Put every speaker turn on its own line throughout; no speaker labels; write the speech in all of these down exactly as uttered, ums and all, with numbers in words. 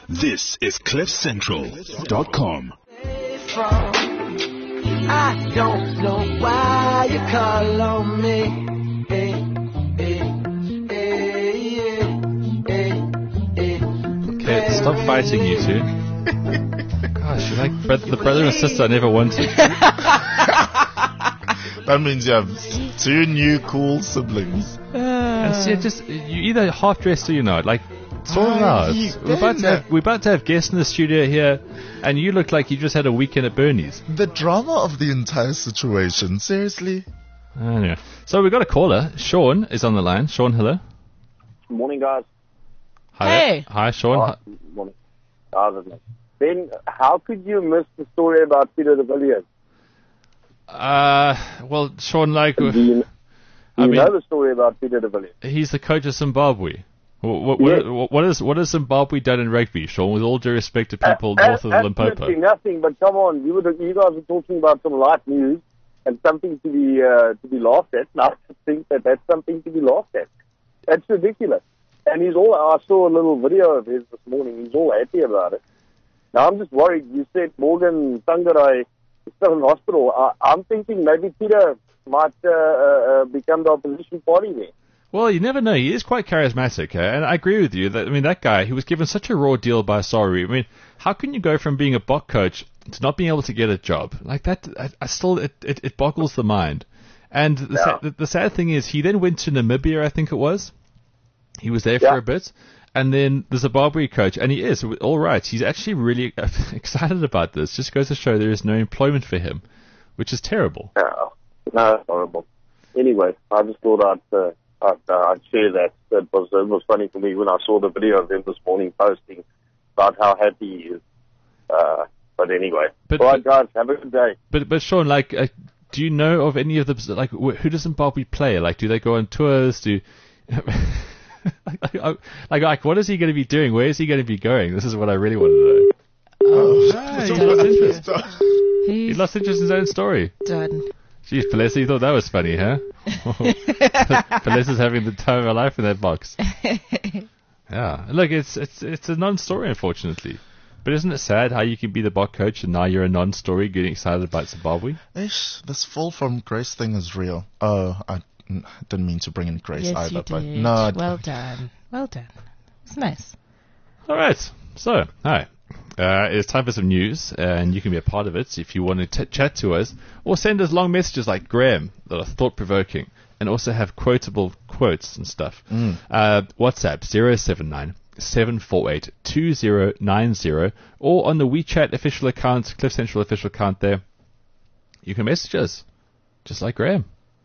This is cliff central dot com.
I don't know why you call on me. Hey, hey, hey, hey, hey,
Okay, stop fighting, you two. Gosh, you're like bro- the brother and sister I never wanted.
That means you have two new cool siblings.
And see, just you either half dressed or you're not. Like, sort it out.
you
We're about to
then-
have we're about to have guests in the studio here, and you look like you just had a weekend at Bernie's.
The drama of the entire situation. Seriously.
Anyway, so we got a caller. Sean is on the line. Sean, hello.
Morning, guys.
Hi.
Hey.
Hi, Sean.
Oh, morning. How's it? Ben, how could you miss the story about Peter de Villiers?
Uh, well, Sean, like,
Do you, do
I
you
mean,
know the story about Peter de Villiers?
he's the coach of Zimbabwe. What, what,
Yes.
what, what, is, what has Zimbabwe done in rugby, Sean, with all due respect to people
A-
north of
a-
Limpopo?
Absolutely nothing, but come on, you, were, you guys were talking about some light news and something to be uh, to be laughed at. Now I think that that's something to be laughed at. That's ridiculous. And he's all, I saw a little video of his this morning. He's all happy about it. Now I'm just worried. You said Morgan Sangarai is still in hospital. I, I'm thinking maybe Peter might uh, uh, become the opposition party there.
Well, you never know. He is quite charismatic, eh? And I agree with you. That I mean, that guy, he was given such a raw deal by Sorry. I mean, how can you go from being a Bok coach to not being able to get a job like that? I, I still, it, it, it boggles the mind. And the,
Yeah.
sa- the, the sad thing is, he then went to Namibia, I think it was. He was there
Yeah.
for a bit, and then the Zimbabwe coach, and he is all right. He's actually really excited about this. Just goes to show there is no employment for him, which is terrible.
No, no, it's horrible. Anyway, I just thought I'd, uh, I'd, uh, I'd share that. It was, it was funny for me when I saw the video of him this morning posting about how happy he is. Uh, but anyway,
But-
all right,
but-
guys, have a good day.
But but Sean, like, uh, do you know of any of the like wh- who does Zimbabwe play? Like, do they go on tours? Do like, like, like, like, what is he going to be doing? Where is he going to be going? This is what I really want to know.
Oh,
Ah, he lost interest. He
He's
lost interest in his own story.
done.
Jeez, Palesa, you thought that was funny, huh? Palesa's having the time of her life in that box. Yeah, look, it's it's it's a non-story, unfortunately. But isn't it sad how you can be the Bok coach and now you're a non-story getting excited about Zimbabwe?
Ish, this fall from grace thing is real. Oh, I mm, didn't mean to bring in grace
Yes,
either.
you
but
did.
no, I-
well done. Well done. It's nice.
All right. So, hi. Uh, it's time for some news, and you can be a part of it if you want to t- chat to us, or send us long messages like Graham that are thought-provoking, and also have quotable quotes and stuff.
Mm.
Uh, WhatsApp zero seven nine seven four eight two zero nine zero, or on the WeChat official account, Cliff Central official account there. You can message us, just like Graham.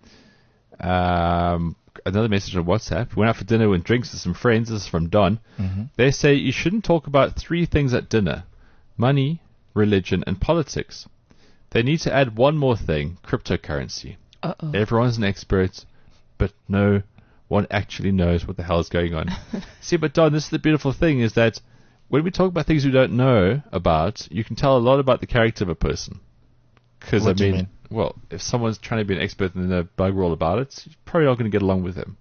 Um, another message on WhatsApp. Went out for dinner with drinks with some friends. This is from Don.
Mm-hmm.
They say you shouldn't talk about three things at dinner: money, religion, and politics. They need to add one more thing: cryptocurrency.
Uh-oh.
Everyone's an expert, but no one actually knows what the hell is going on. See, but Don, this is the beautiful thing, is that when we talk about things we don't know about, you can tell a lot about the character of a person. Because, I
What do you
mean,
mean?
well, if someone's trying to be an expert and they know bugger all about it, you're probably not going to get along with him.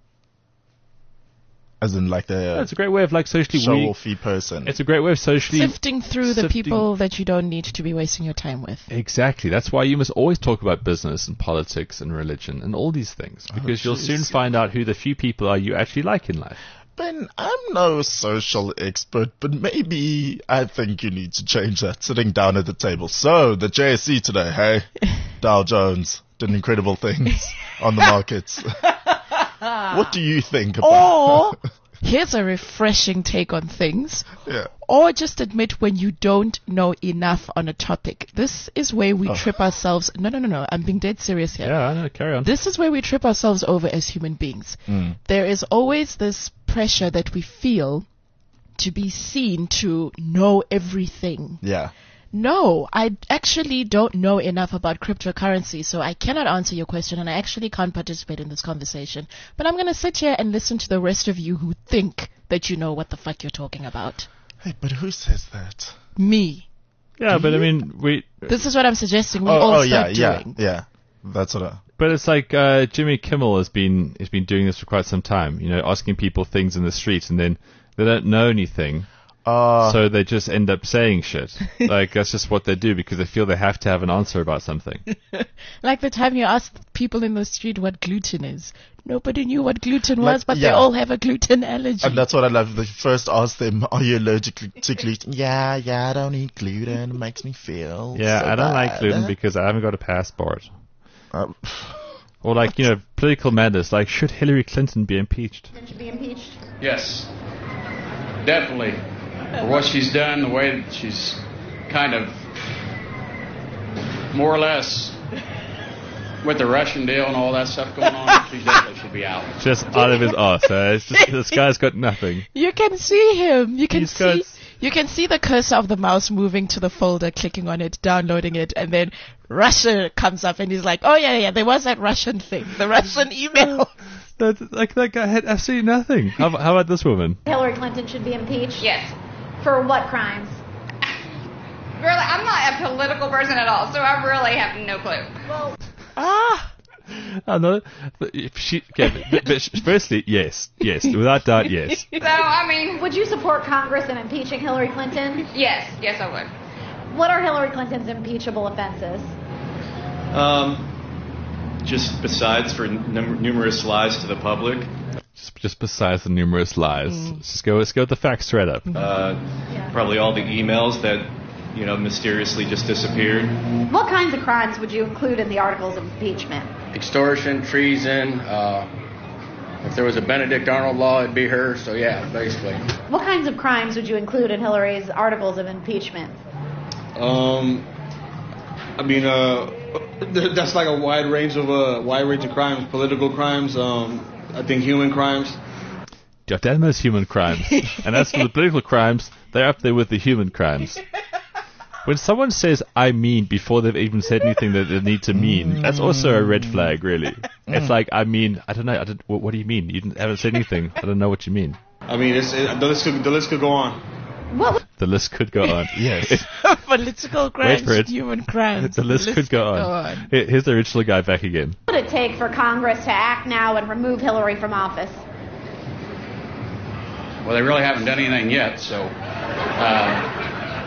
As in like the
It's a great way of, like, socially... we-
show-offy person.
It's a great way of socially...
Sifting through the
sifting-
people that you don't need to be wasting your time with.
Exactly. That's why you must always talk about business and politics and religion and all these things, because you'll
jeez.
soon find out who the few people are you actually like in life.
Ben, I'm no social expert, but maybe I think you need to change that sitting down at the table. So, the J S E today, hey? Dow Jones did incredible things on the markets. What do you think about
Or, here's a refreshing take on things.
yeah.
Or just admit when you don't know enough on a topic. This is where we
Oh.
trip ourselves. No, no, no, no. I'm being dead serious here.
Yeah, I know. Carry on.
This is where we trip ourselves over as human beings.
Mm.
There is always this pressure that we feel to be seen to know everything.
Yeah.
No, I actually don't know enough about cryptocurrency, so I cannot answer your question, and I actually can't participate in this conversation. But I'm going to sit here and listen to the rest of you who think that you know what the fuck you're talking about.
Hey, but who says that?
Me.
Yeah, but I mean, we.
This is what I'm suggesting we
oh,
all
oh yeah,
start
yeah,
doing.
yeah. That's what I...
But it's like uh, Jimmy Kimmel has been has been doing this for quite some time. You know, asking people things in the street, and then they don't know anything,
Uh,
So they just end up saying shit. Like, that's just what they do because they feel they have to have an answer about something.
Like the time you asked people in the street what gluten is. Nobody knew what gluten
Like,
was, but they
yeah.
all have a gluten allergy.
and that's what I love. They first ask them, are you allergic to gluten? Yeah, yeah, I don't eat gluten. It makes me feel
Yeah,
so
I don't like
bad."
gluten because I haven't got a passport.
Uh,
Or like, you know, political madness. Like, should Hillary Clinton be impeached?
Should be impeached.
Yes, definitely. For what she's done, the way that she's kind of more or less with the Russian deal and all that stuff going on, she definitely should be out.
Just out of his arse. Uh, it's just, this guy's got nothing.
You can see him. You can
He's
see.
got-
You can see the cursor of the mouse moving to the folder, clicking on it, downloading it, and then Russia comes up, and he's like, "Oh yeah, yeah, there was that Russian thing, the Russian email."
That, like, that guy had absolutely nothing. How, about- how about this woman?
Hillary Clinton should be impeached.
Yes.
For what crimes?
Really, I'm not a political person at all, so I really have no clue.
Well,
Ah,
I know. But if she, okay, but, but firstly, yes, yes, without doubt, yes.
So, I mean,
would you support Congress in impeaching Hillary Clinton?
yes, yes, I would.
What are Hillary Clinton's impeachable offenses?
Um, just besides for num- numerous lies to the public,
Just, just besides the numerous lies, let's just go. Let's go with the facts straight up.
uh, probably all the emails that, you know, mysteriously just disappeared.
What kinds of crimes would you include in the articles of impeachment?
Extortion, treason. Uh, if there was a Benedict Arnold law, it'd be her. So yeah, basically.
What kinds of crimes would you include in Hillary's articles of impeachment?
Um, I mean, uh, th- that's like a wide range of uh, wide range of crimes, political crimes. Um, I think human crimes.
Your Denmar's human crimes, and as for the political crimes, they're up there with the human crimes. When someone says "I mean" before they've even said anything that they need to mean, that's also a red flag, really. It's like, I mean, I don't know. I don't, what, what do you mean? You didn't, haven't said anything. I don't know what you mean.
I mean, it's, it, the list could the list could go on.
What
The list could go on.
yes.
political crimes,
for it.
human crimes.
The list could go on. Here- Here's the original guy back again.
would it take for Congress to act now and remove Hillary from office?
Well, they really haven't done anything yet, so uh,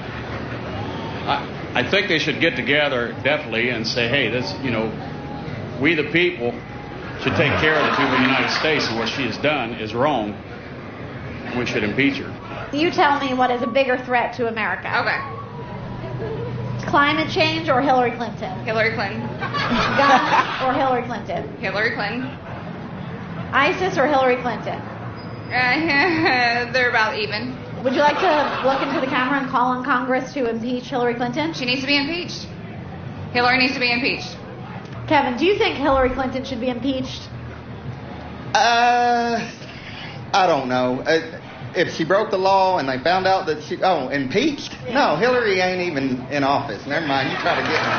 I, I think they should get together definitely and say, hey, this, you know, we the people should take care of the people of the United States, and what she has done is wrong. We should impeach her.
You tell me what is a bigger threat to America.
Okay.
Climate change or Hillary Clinton?
Hillary Clinton.
Guns or Hillary Clinton?
Hillary Clinton.
ISIS or Hillary Clinton?
Uh, they're about even.
Would you like to look into the camera and call on Congress to impeach Hillary Clinton?
She needs to be impeached. Hillary needs to be impeached.
Kevin, do you think Hillary Clinton should be impeached?
Uh, I don't know. Uh, if she broke the law and they found out that she, oh, impeached? No, Hillary ain't even in office. Never mind, you try to get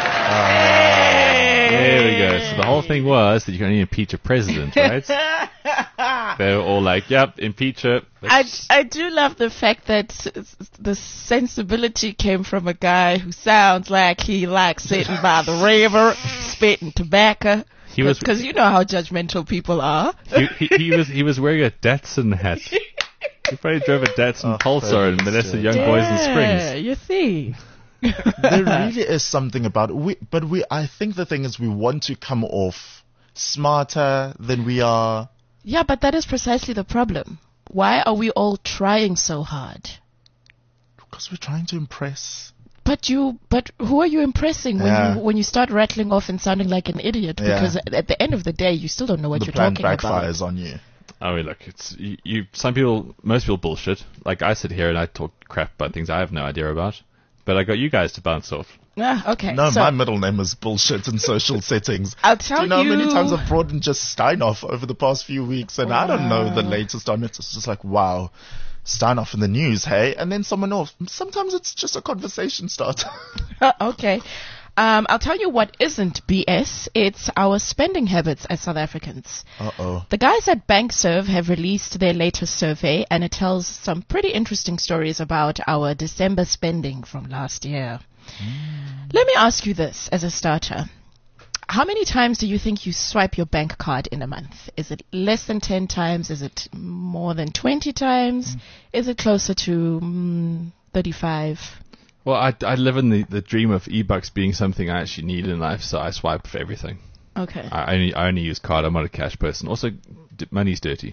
me.
There we go. So the whole thing was that you can only impeach a president, right? They were all like, yep, impeach her.
I, I do love the fact that s- s- the sensibility came from a guy who sounds like he likes sitting by the river, spitting tobacco.
He was-
Because you know how judgmental people are.
He, he, he was he was wearing a Datsun hat. He probably drove a Datsun
Oh,
Pulsar and molested young boys in
Yeah,
Springs.
you see.
There really is something about it. We, but we, I think the thing is we want to come off smarter than we are.
Yeah, but that is precisely the problem. Why are we all trying so hard?
Because we're trying to impress.
But you, but who are you impressing when
Yeah.
you when you start rattling off and sounding like an idiot?
Yeah.
Because at at the end of the day, you still don't know what
The
you're
plan
talking about.
backfires on you.
I mean, look, it's you, you. Some people, most people bullshit. Like I sit here and I talk crap about things I have no idea about. But I got you guys to bounce off.
Ah, okay.
No,
so
my middle name is bullshit in social settings.
I'll tell
Do you know how many
you-
times I've brought in just Steinoff over the past few weeks, and I don't know the latest on it. It's just like, wow, Steinoff in the news, hey? And then someone else. Sometimes it's just a conversation starter.
okay. Um, I'll tell you what isn't B S. It's our spending habits as South Africans.
Uh-oh.
The guys at BankServe have released their latest survey, and it tells some pretty interesting stories about our December spending from last year. Let me ask you this as a starter. How many times do you think you swipe your bank card in a month? Is it less than ten times? Is it more than twenty times? Mm. Is it closer to mm, thirty-five?
Well, I, I live in the, the dream of e-bucks being something I actually need in life, so I swipe for everything.
Okay.
I only, I only use card. I'm not a cash person. Also, d- money's dirty.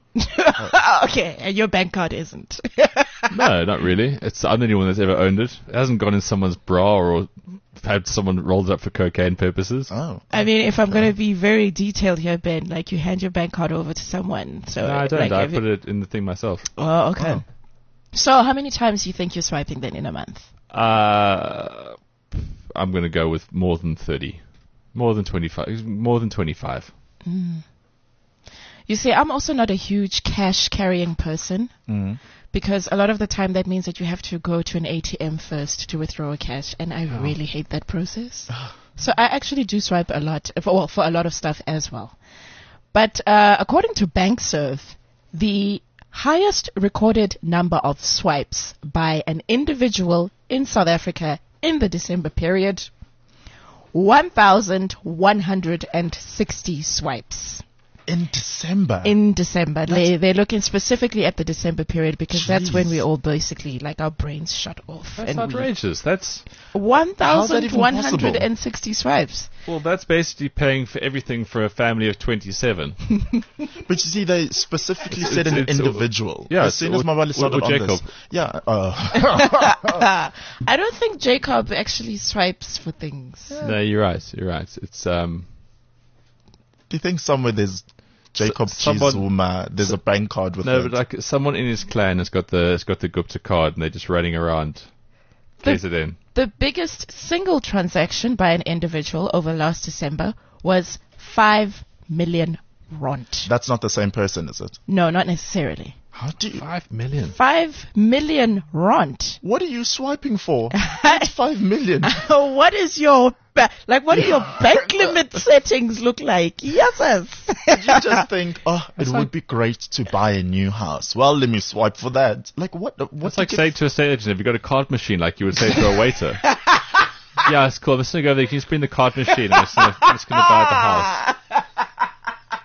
Okay, and your bank card isn't.
No, not really. It's I'm the only one that's ever owned it. It hasn't gone in someone's bra or had someone rolled it up for cocaine purposes.
Oh.
I mean, if I'm okay. going to be very detailed here, Ben, like you hand your bank card over to someone. So
no, I don't.
Like
I put it in the thing myself.
Oh, okay.
Oh.
So how many times do you think you're swiping then in a month?
Uh, I'm going to go with more than thirty. More than twenty-five. More than twenty-five.
Mm. You see, I'm also not a huge cash carrying person.
Mm.
Because a lot of the time that means that you have to go to an A T M first to withdraw cash, and I oh. really hate that process. So I actually do swipe a lot, for, well, for a lot of stuff as well. But uh, according to BankServe, the highest recorded number of swipes by an individual in South Africa in the December period, one thousand one hundred sixty swipes.
In December?
In December. They, they're looking specifically at the December period because Jeez. that's when we all basically, like, our brains shut off.
That's
and
outrageous. That's
one thousand one hundred sixty swipes.
Well, that's basically paying for everything for a family of twenty-seven.
But you see, they specifically said an individual.
Yeah.
As soon as my wallet started on
Jacob.
this. Yeah. Uh.
I don't think Jacob actually swipes for things.
Yeah. No, you're right. You're right. It's, um...
Do you think somewhere there's Jacob Chizuma, there's so, a bank card with
no,
it?
No, but like someone in his clan has got the has got the Gupta card and they're just running around. Place it in.
The biggest single transaction by an individual over last December was five million rand.
That's not the same person, is it?
No, not necessarily.
How do you?
Five million.
Five million rand.
What are you swiping for? That's five million.
What is your ba- like? What do your bank limit settings look like? Yes,
yes. You just think, oh, it That's would like, be great to buy a new house. Well, let me swipe for that. Like what? What's
like saying to a estate agent, "Have you got a card machine?" Like you would say to a waiter. Yeah, it's cool. I'm just gonna go there. Can you just bring the card machine? I'm just gonna, I'm just gonna buy the house.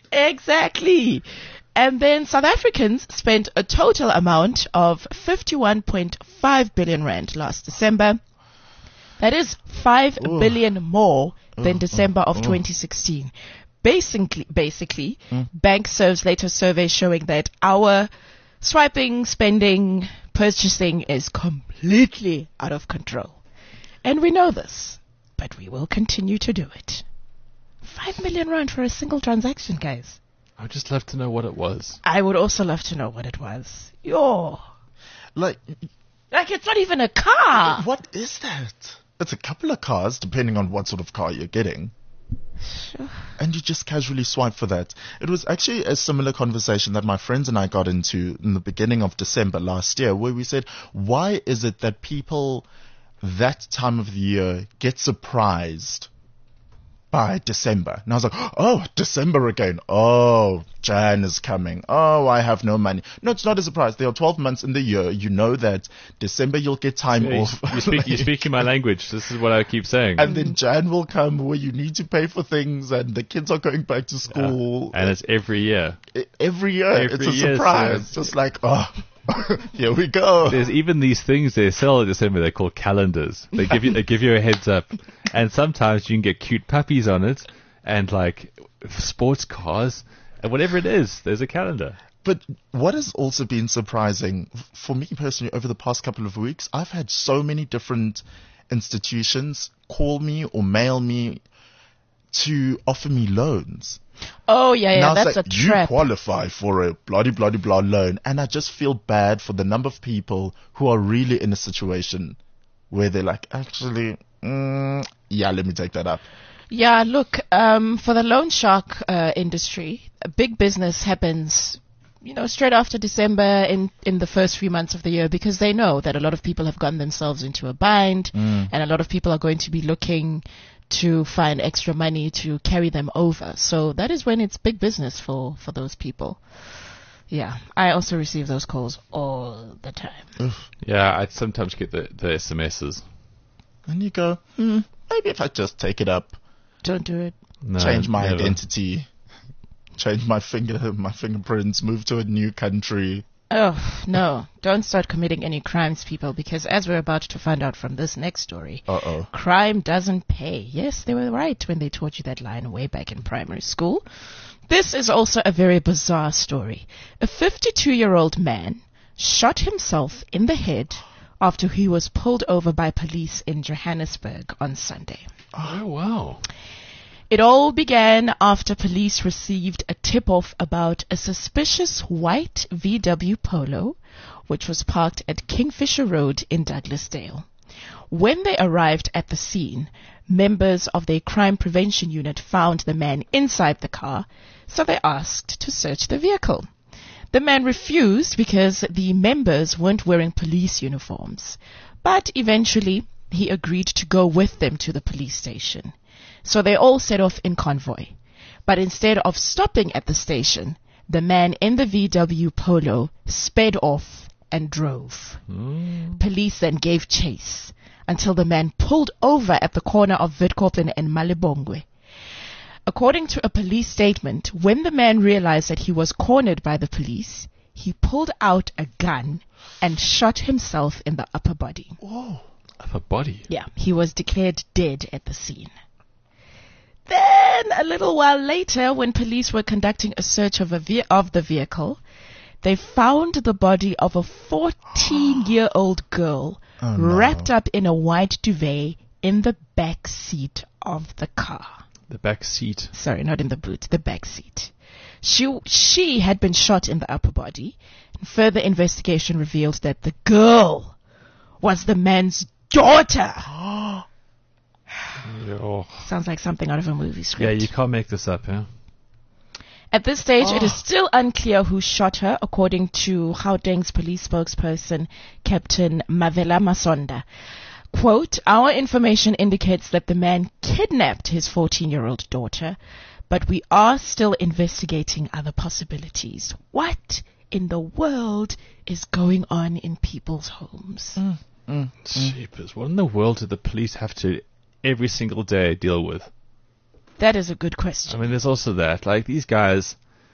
Exactly. And then South Africans spent a total amount of fifty-one point five billion rand last December. That is five Ooh. billion more than Ooh. December of Ooh. twenty sixteen. Basically, basically, mm. BankServe's latest survey showing that our swiping, spending, purchasing is completely out of control. And we know this, but we will continue to do it. Five million rand for a single transaction, guys.
I'd just love to know what it was.
I would also love to know what it was. Yo.
Like,
like it's not even a car.
What is that? It's a couple of cars, depending on what sort of car you're getting.
Sure.
And you just casually swipe for that. It was actually a similar conversation that my friends and I got into in the beginning of December last year, where we said, why is it that people that time of the year get surprised by December? And I was like, oh, December again. Oh, Jan is coming. Oh, I have no money. No, it's not a surprise. There are twelve months in the year. You know that December you'll get time
yeah,
off.
You speak, you're speaking my language. This is what I keep saying.
And then Jan will come where you need to pay for things and the kids are going back to school.
Yeah. And it's every year.
Every year.
Every
it's a
year,
surprise. It's just like, oh. Here we go.
There's even these things they sell in December. They're called calendars. They give you they give you a heads up, and sometimes you can get cute puppies on it, and like sports cars, and whatever it is. There's a calendar.
But what has also been surprising for me personally over the past couple of weeks, I've had so many different institutions call me or mail me to offer me loans.
Oh, yeah, yeah,
now
that's
like,
a trap.
You qualify for a bloody, bloody, blah loan. And I just feel bad for the number of people who are really in a situation where they're like, actually, mm, yeah, let me take that up.
Yeah, look, um, for the loan shark uh, industry, a big business happens, you know, straight after December in, in the first few months of the year, because they know that a lot of people have gotten themselves into a bind
mm.
and a lot of people are going to be looking to find extra money to carry them over. So that is when it's big business for, for those people. Yeah, I also receive those calls all the time.
Yeah, I sometimes get the, the S M Ses.
And you go, hmm, maybe if I just take it up.
Don't do it.
No,
change my
never.
identity, change my finger, my fingerprints, move to a new country.
Oh, no. Don't start committing any crimes, people, because as we're about to find out from this next story,
Uh-oh.
crime doesn't pay. Yes, they were right when they taught you that line way back in primary school. This is also a very bizarre story. A fifty-two-year-old man shot himself in the head after he was pulled over by police in Johannesburg on Sunday.
Oh, wow.
It all began after police received a tip-off about a suspicious white V W Polo, which was parked at Kingfisher Road in Douglasdale. When they arrived at the scene, members of their crime prevention unit found the man inside the car, so they asked to search the vehicle. The man refused because the members weren't wearing police uniforms, but eventually he agreed to go with them to the police station. So they all set off in convoy. But instead of stopping at the station, the man in the V W Polo sped off and drove.
Mm.
Police then gave chase until the man pulled over at the corner of Witkoppen and Malibongwe. According to a police statement, when the man realized that he was cornered by the police, he pulled out a gun and shot himself in the upper body.
Whoa. Upper body?
Yeah, he was declared dead at the scene. Then, a little while later, when police were conducting a search of, a ve- of the vehicle, they found the body of a fourteen-year-old girl
Oh, no.
wrapped up in a white duvet in the back seat of the car.
The back seat.
Sorry, not in the boot, the back seat. She, she had been shot in the upper body. And further investigation revealed that the girl was the man's daughter.
Yo.
Sounds like something out of a movie script.
Yeah, you can't make this up, huh?
At this stage,
Oh.
it is still unclear who shot her, according to Gauteng's police spokesperson, Captain Mavela Masonda. Quote, our information indicates that the man kidnapped his fourteen-year-old daughter, but we are still investigating other possibilities. What in the world is going on in people's homes?
Mm, mm,
Jeepers, what in the world do the police have to every single day deal with?
That is a good question.
I mean, there's also that. Like, these guys,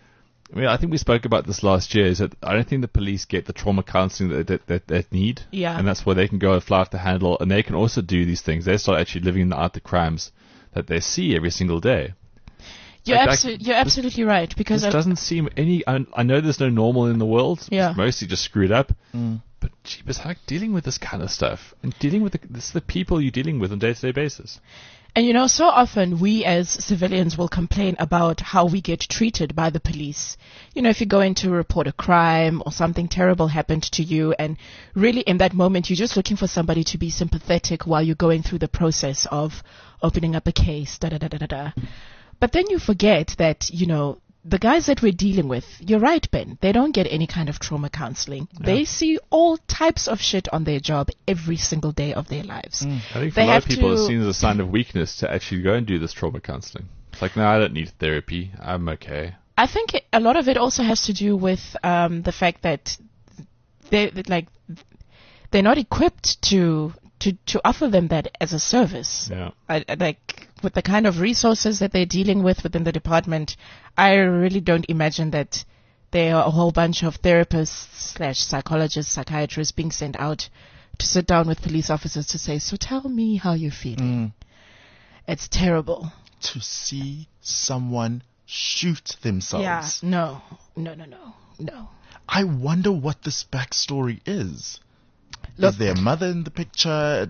I mean, I think we spoke about this last year, is that I don't think the police get the trauma counseling that that, that, that need.
Yeah.
And that's where they can go and fly off the handle, and they can also do these things. They start actually living out the crimes that they see every single day.
You're,
Like,
abso-
like,
you're absolutely right. Because
This
I-
doesn't seem any... I, I know there's no normal in the world.
Yeah.
It's mostly just screwed up.
mm.
But, jeepers, how dealing with this kind of stuff, and dealing with the, this is the people you're dealing with on a day-to-day basis.
And you know, so often we as civilians will complain about how we get treated by the police. You know, if you go in to report a crime or something terrible happened to you, and really in that moment you're just looking for somebody to be sympathetic while you're going through the process of opening up a case, da da da da da da. But then you forget that, you know, the guys that we're dealing with, you're right, Ben, they don't get any kind of trauma counseling.
Yeah.
They see all types of shit on their job every single day of their lives.
I think for
They
a lot
have
of people
to-
it's seen as a sign of weakness to actually go and do this trauma counseling. It's like, no, I don't need therapy. I'm okay.
I think it, a lot of it also has to do with um, the fact that they that, like they're not equipped to to to offer them that as a service.
Yeah.
I, I, like with the kind of resources that they're dealing with within the department, I really don't imagine that there are a whole bunch of therapists slash psychologists, psychiatrists being sent out to sit down with police officers to say, so tell me how you're feeling.
Mm.
It's terrible.
To see someone shoot themselves.
Yeah, no, no, no, no, no.
I wonder what this backstory is.
Look-
Is there a mother in the picture?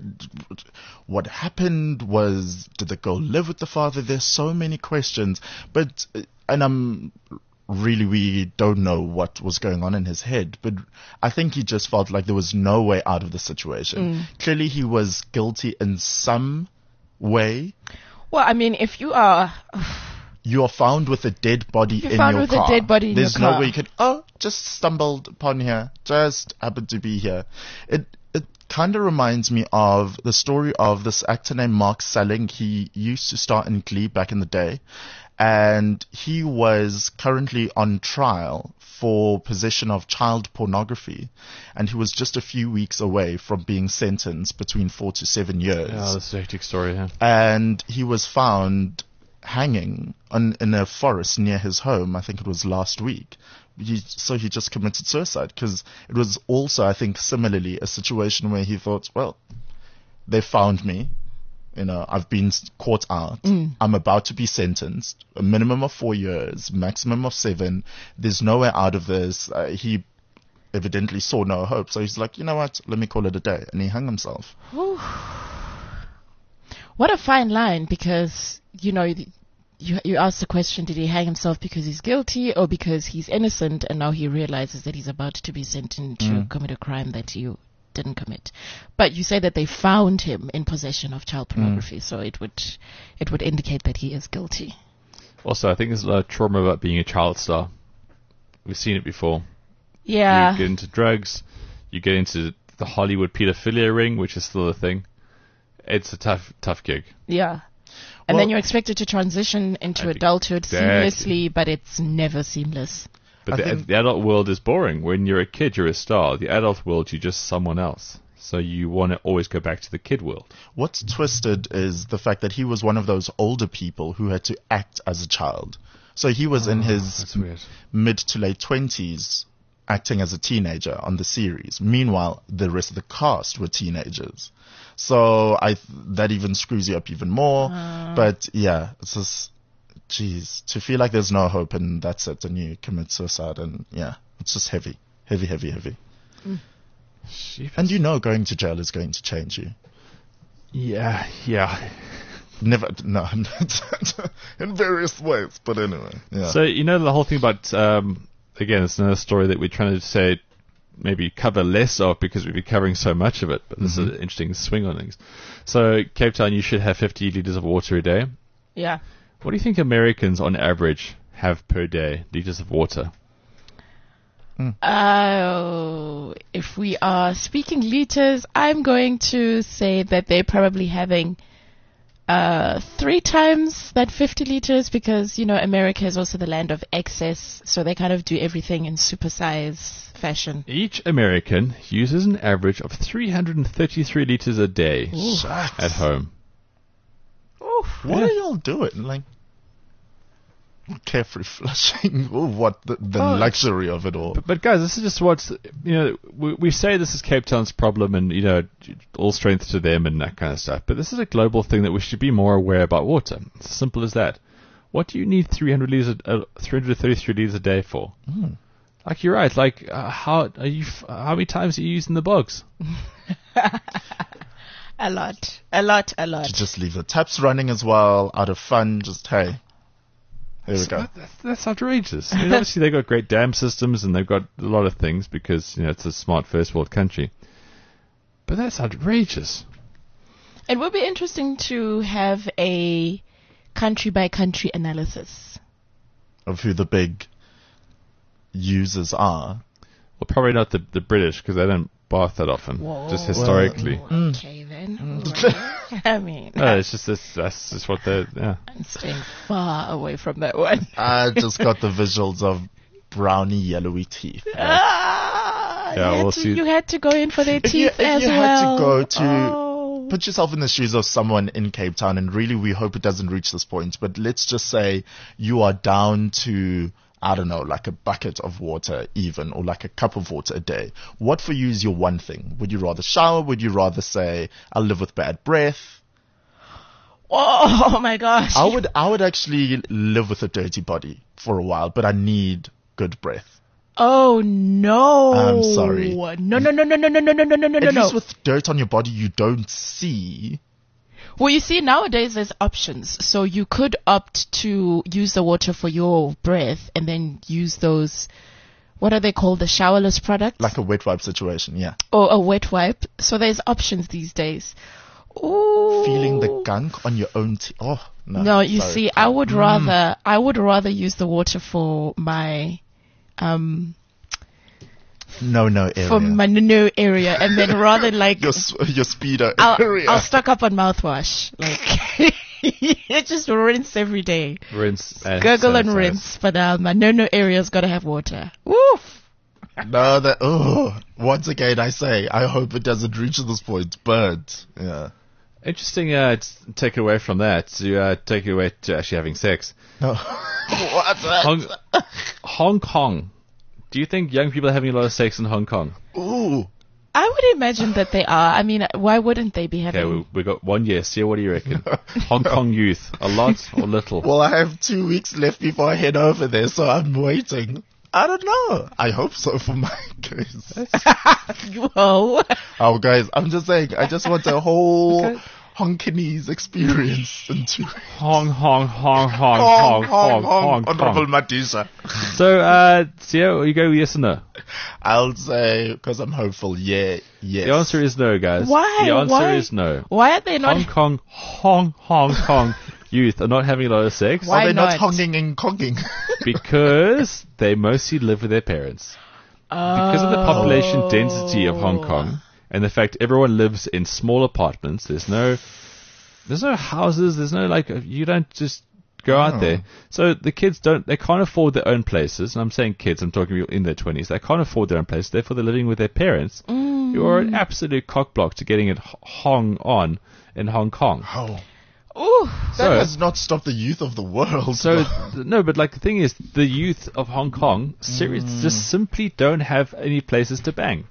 What happened was, did the girl live with the father? There's so many questions. But, uh, and I'm really, we don't know what was going on in his head. But I think he just felt like there was no way out of the situation.
Mm.
Clearly he was guilty in some way.
Well, I mean, if you are...
You are found with a dead body
You're
in
found
your
with a
car.
dead body in
There's
your
no
car.
way you could, oh, just stumbled upon here. Just happened to be here. It it kind of reminds me of the story of this actor named Mark Selling. He used to star in Glee back in the day. And he was currently on trial for possession of child pornography. And he was just a few weeks away from being sentenced between four to seven years.
Yeah, that's a hectic story, yeah.
And he was found hanging on in a forest near his home. I think it was last week. He, so he just committed suicide because it was also, I think, similarly a situation where he thought, well, they found me. You know, I've been caught out.
Mm.
I'm about to be sentenced. A minimum of four years, maximum of seven. There's no way out of this. Uh, he evidently saw no hope. So he's like, you know what? Let me call it a day. And he hung himself.
Whew. What a fine line, because, you know, you you asked the question, did he hang himself because he's guilty or because he's innocent, and now he realizes that he's about to be sentenced to
Mm.
commit a crime that you didn't commit. But you say that they found him in possession of child pornography, so it would it would indicate that he is guilty.
Also, I think there's a lot of trauma about being a child star. We've seen it before.
Yeah.
You get into drugs, you get into the Hollywood pedophilia ring, which is still a thing. It's a tough, tough gig.
Yeah. And
Well-
then you're expected to transition into adulthood
Exactly.
seamlessly, but it's never seamless.
But
I
the,
think-
the adult world is boring. When you're a kid, you're a star. The adult world, you're just someone else. So you want to always go back to the kid world.
What's twisted is the fact that he was one of those older people who had to act as a child. So he was in his
Oh, that's weird.
mid to late twenties acting as a teenager on the series. Meanwhile, the rest of the cast were teenagers. So I th- that even screws you up even more.
Uh.
But yeah, it's just, geez, to feel like there's no hope and that's it, and you commit suicide, and yeah, it's just heavy, heavy, heavy, heavy. And you know going to jail is going to change you.
Yeah, yeah.
Never, no, in various ways, but anyway, yeah.
So, you know, the whole thing about, um, again, it's another story that we're trying to say, maybe cover less of because we've been covering so much of it, but this
Mhm.
is an interesting swing on things. So, Cape Town, you should have fifty litres of water a day.
Yeah.
What do you think Americans, on average, have per day, litres of water?
Uh, if we are speaking liters, I'm going to say that they're probably having uh, three times that fifty liters, because, you know, America is also the land of excess, so they kind of do everything in supersize fashion.
Each American uses an average of three hundred thirty-three litres a day
Ooh.
Shucks.
at home.
What are y'all doing? Like, carefree flushing? Oh, what the, the
Oh.
luxury of it all.
But, but guys, this is just what's, you know, we, we say this is Cape Town's problem and, you know, all strength to them and that kind of stuff. But this is a global thing that we should be more aware about water. It's as simple as that. What do you need three hundred liters, uh, three hundred thirty-three liters a day for?
Mm.
Like, you're right. Like, uh, how are you? F- how many times are you using the bogs?
A lot. A lot, a lot.
To just leave the taps running as well, out of fun, just, hey, here we go.
That- That's, that's outrageous. I mean, obviously, they've got great dam systems and they've got a lot of things because, you know, it's a smart first world country. But that's outrageous.
It would be interesting to have a country by country analysis.
Of who the big users are.
Well, probably not the, the British because they don't bath that often,
Whoa.
just historically.
Okay, then. Right. I mean,
No, it's just this, that's just what they yeah.
I'm staying far away from that one.
I just got the visuals of browny, yellowy teeth.
Ah,
Yeah,
you, had
we'll
to,
see.
you had to go in for their
If you,
teeth
if
as
you
well.
had to go to
Oh.
put yourself in the shoes of someone in Cape Town, and really we hope it doesn't reach this point, but let's just say you are down to, I don't know, like a bucket of water even, or like a cup of water a day. What for you is your one thing? Would you rather shower? Would you rather say, I'll live with bad breath?
Oh my gosh.
I would, I would actually live with a dirty body for a while, but I need good breath.
Oh no.
I'm sorry.
No, no, no, no, no, no, no, no, no, no, no, no,
At
no.
least with dirt on your body you don't see.
Well, you see, nowadays there's options. So you could opt to use the water for your breath and then use those, what are they called, the showerless products?
Like a wet wipe situation, yeah.
Or a wet wipe. So there's options these days. Ooh.
Feeling the gunk on your own teeth. Oh, no.
No, you
sorry.
see, I would
Mm.
rather, I would rather use the water for my, um,
No, no area.
for my no area, and then rather like
your, s- your speedo
I'll,
area.
I'll stock up on mouthwash, like just rinse every day,
Rinse and
gurgle and
sanitize.
rinse. But uh, my no no area's got to have water. Woof.
No, that, oh, once again I say, I hope it doesn't reach this point, but, yeah.
Interesting. Uh, to take it away from that to uh, take it away to actually having sex.
No. What's that?
Hong, Hong Kong. Do you think young people are having a lot of sex in Hong Kong?
Ooh.
I would imagine that they are. I mean, why wouldn't they be having...
Okay, we, we got one yes. Yeah, what do you reckon? Hong Kong youth. A lot or little?
Well, I have two weeks left before I head over there, so I'm waiting. I don't know. I hope so for my case.
Whoa.
Oh, guys, I'm just saying, I just want a whole
Okay.
Hongkonese experience in two weeks.
Hong, Hong, Hong, Hong,
Hong,
Hong, Hong,
Hong,
Hong,
Honorable
Hong.
Matisha.
So, uh, so yeah, you go yes or no?
I'll say, because I'm hopeful, yeah, yes.
The answer is no, guys.
Why?
The answer
Why?
is no.
Why are they not...
Hong Kong, Hong, Hong Kong youth are not having a lot of sex
Why
Are they not,
not?
honging and conging?
because they mostly live with their parents. Because of the population density of Hong Kong and the fact everyone lives in small apartments, there's no, there's no houses, there's no like, you don't just go out
Oh.
there. So the kids don't, they can't afford their own places. And I'm saying kids, I'm talking people in their twenties. They can't afford their own place. Therefore, they're living with their parents,
Mm.
who are an absolute cockblock to getting it h- hong on in Hong Kong.
Oh.
Ooh.
That
So-
has not stopped the youth of the world.
So th- no, but like the thing is, the youth of Hong Kong serious, just simply don't have any places to bang.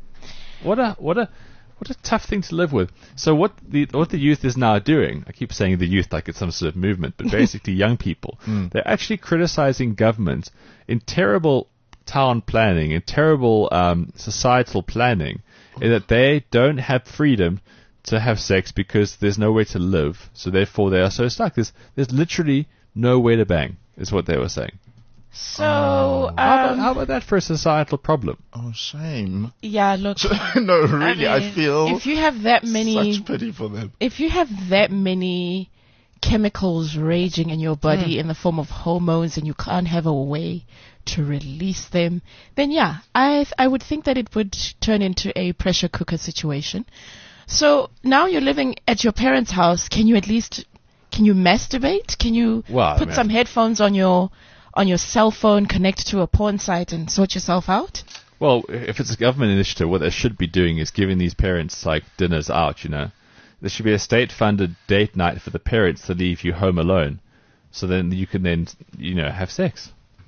What a what a what a tough thing to live with. So what the what the youth is now doing, I keep saying the youth like it's some sort of movement, but basically young people, they're actually criticizing government in terrible town planning, in terrible um, societal planning, in that they don't have freedom to have sex because there's nowhere to live, so therefore they are so stuck. There's there's literally nowhere to bang, is what they were saying.
So,
how, about,
um,
how about that for a societal problem?
Oh, shame.
yeah, look.
No, really, I,
mean,
feel
if you have that many,
such pity for them.
if you have that many chemicals raging in your body in the form of hormones and you can't have a way to release them, then yeah, I I would think that it would turn into a pressure cooker situation. So now you're living at your parents' house. Can you at least can you masturbate? Can you
Well, I
put
mean-
some headphones on your on your cell phone, connect to a porn site, and sort yourself out?
Well, if it's a government initiative, what they should be doing is giving these parents like dinners out, you know. There should be a state-funded date night for the parents to leave you home alone, so then you can then, you know, have sex.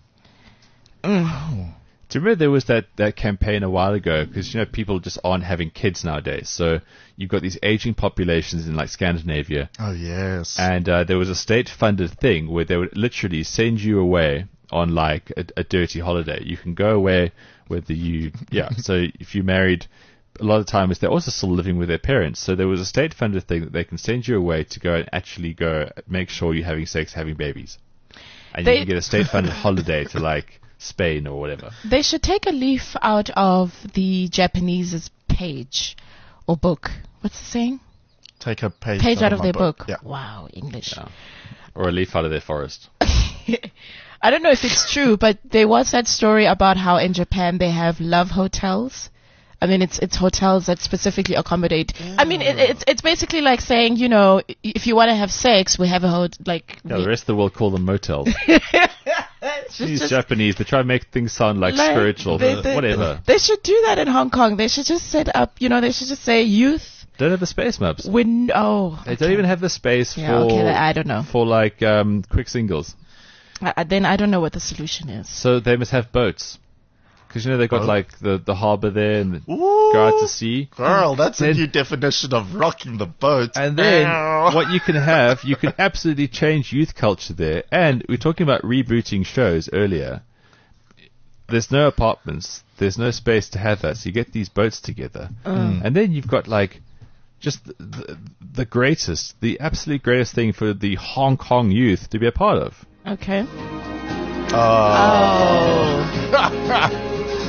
Mm.
Do you remember there was that, that campaign a while ago? Because, you know, people just aren't having kids nowadays. So you've got these aging populations in, like, Scandinavia.
Oh, yes.
And uh, there was a state-funded thing where they would literally send you away on, like, a, a dirty holiday. You can go away whether you... Yeah, so if you married... A lot of times they're also still living with their parents. So there was a state-funded thing that they can send you away to go and actually go make sure you're having sex, having babies. And
They-
you can get a state-funded holiday to, like, Spain or whatever.
They should take a leaf out of the Japanese's page or book. What's the saying?
Take a page,
Page out of
my
their book.
Yeah.
Wow, English.
Yeah. Or a leaf out of their forest.
I don't know if it's true, but there was that story about how in Japan they have love hotels. I mean, it's it's hotels that specifically accommodate. I mean, it, it's it's basically like saying, you know, i- if you want to have sex, we have a hot like.
Yeah, the rest of the world call them motels.
It's
These
just-
Japanese, they try to make things sound like,
like,
spiritual,
they-
but
they-
whatever.
They should do that in Hong Kong. They should just set up, you know, they should just say youth.
Don't have the space maps.
Win. Oh,
They don't even have the space
Yeah,
for
okay, I don't know.
for like um, quick singles.
I, I- then I don't know what the solution is.
So they must have boats. Because, you know, they've got
Boat?
like the, the harbour there and
Ooh,
go out to sea.
Girl, that's a
Then-
new definition of rocking the boat.
And then
Ow.
what you can have, you can absolutely change youth culture there. And we're talking about rebooting shows earlier. There's no apartments. There's no space to have that. So you get these boats together.
Mm.
And then you've got like just the, the, the greatest, the absolute greatest thing for the Hong Kong youth to be a part of.
Okay.
Oh.
Oh.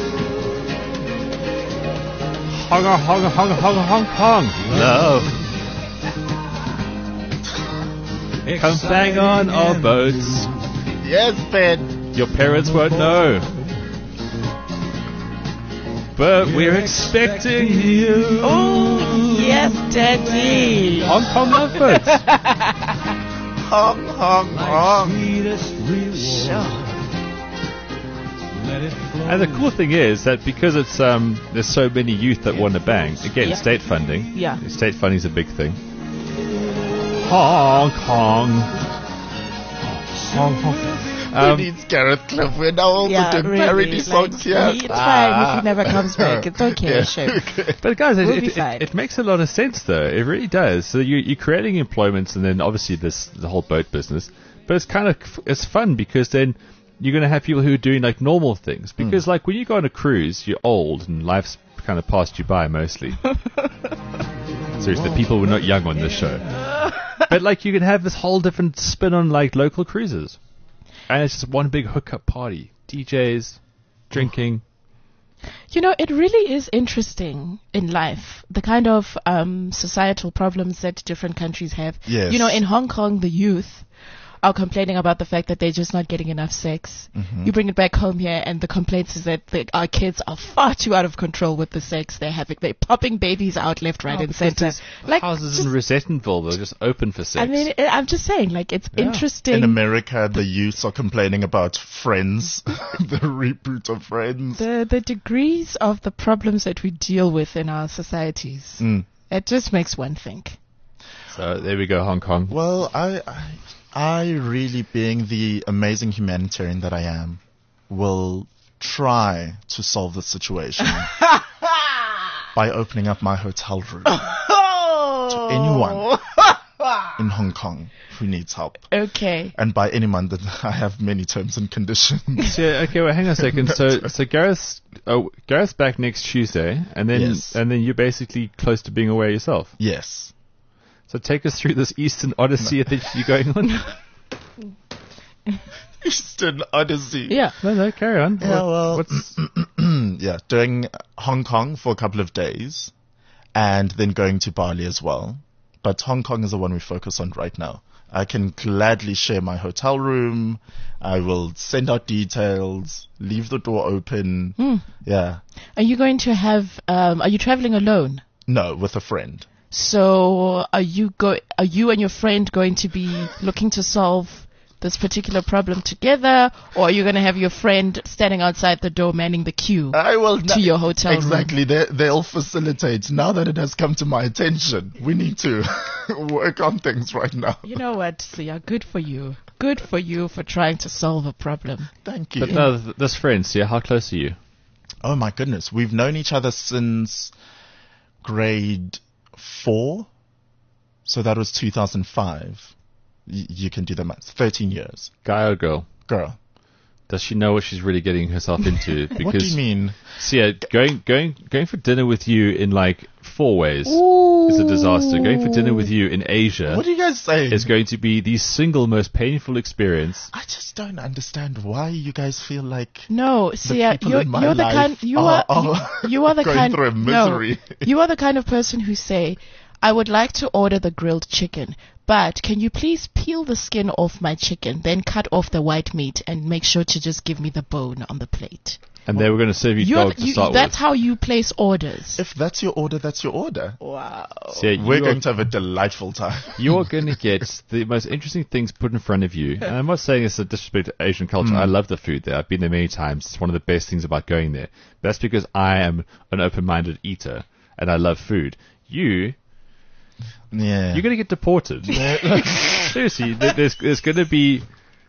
Hong Kong, Hong Kong, Hong Kong, Hong Kong. Love. Come bang on our boats.
Yes, Ben.
Your parents won't know. But we're expecting you.
Oh, yes, Daddy.
Hong Kong love boats.
Hong, hong, hong.
Sure.
And the cool thing is that because it's um, there's so many youth that want to bang. Again,
Yeah.
state funding.
Yeah.
State funding is a big thing. Hong Kong. Hong Kong. Um,
Who needs Gareth Cliff? We're now also
Yeah,
doing
really,
parody
like,
songs here.
It's fine if he never comes back. It's okay,
Yeah,
sure.
okay.
But guys,
We'll
it,
be
it,
fine.
it, it makes a lot of sense, though. It really does. So you, you're creating employments, and then obviously this the whole boat business. But it's kind of it's fun because then you're going to have people who are doing like normal things. Because
Mm.
like when you go on a cruise, you're old and life's kind of passed you by mostly. Seriously, people were not young on this show. But like you can have this whole different spin on like local cruises, and it's just one big hookup party, D Js, drinking.
You know, it really is interesting in life, the kind of um, societal problems that different countries have.
Yes.
You know, in Hong Kong, the youth are complaining about the fact that they're just not getting enough sex.
Mhm.
You bring it back home here, and the complaints is that the, our kids are far too out of control with the sex they're having. They're popping babies out left, right,
Oh,
and
because
center.
there's
Like,
houses
just-
in Resettenville, they're just open for sex.
I mean, I- I'm just saying, like, it's
Yeah.
interesting.
In America, the youths are complaining about Friends, the reboot of Friends.
the the degrees of the problems that we deal with in our societies.
Mm.
It just makes one think.
So there we go, Hong Kong.
Well, I, I, I really, being the amazing humanitarian that I am, will try to solve the situation by opening up my hotel room to anyone in Hong Kong who needs help.
Okay.
And by anyone, that I have many terms and conditions.
So, okay, well, hang on a second. So, so Gareth's oh, Gareth's back next Tuesday, and then
Yes.
and then you're basically close to being away yourself.
Yes.
So take us through this Eastern Odyssey that you're going on.
Eastern Odyssey.
Yeah, no, no, carry on.
Yeah,
What-
well,
what's
yeah, doing Hong Kong for a couple of days, and then going to Bali as well. But Hong Kong is the one we focus on right now. I can gladly share my hotel room. I will send out details, leave the door open.
Hmm.
Yeah.
Are you going to have? Um, are you traveling alone?
No, with a friend.
So are you go? Are you and your friend going to be looking to solve this particular problem together, or are you going to have your friend standing outside the door manning the queue
I will
to your hotel room?
Exactly. They, they'll facilitate. Now that it has come to my attention, we need to work on things right now.
You know what, Sia? Good for you. Good for you for trying to solve a problem.
Thank you.
but no, th- this friends, yeah, how close are you?
Oh my goodness. We've known each other since grade four. So that was two thousand five. Y- you can do the maths. thirteen years.
Guy or girl?
Girl.
Does she know what she's really getting herself into? Because,
What do you mean?
See, yeah, going going going for dinner with you in like four ways is a disaster. Going for dinner with you in Asia
What are you guys saying?
is going to be the single most painful experience.
I just don't understand why you guys feel like
No,
the
Sia,
people
you're,
in my
you're the
life
kind. You
are,
are.
are
you, you are the
going
kind.
through a misery.
No, you are the kind of person who say, "I would like to order the grilled chicken, but can you please peel the skin off my chicken, then cut off the white meat, and make sure to just give me the bone on the plate."
And they were going to serve you
You're
dog
the-
to
you-
start
that's
with.
how you place orders.
If that's your order, that's your order.
Wow.
So, yeah,
We're
you
going
are-
to have a delightful time.
You're going to get the most interesting things put in front of you. And I'm not saying it's a disrespect to Asian culture.
Mm.
I love the food there. I've been there many times. It's one of the best things about going there. But that's because I am an open-minded eater and I love food. You,
Yeah.
you're going to get deported. Seriously, there- there's, there's going to be...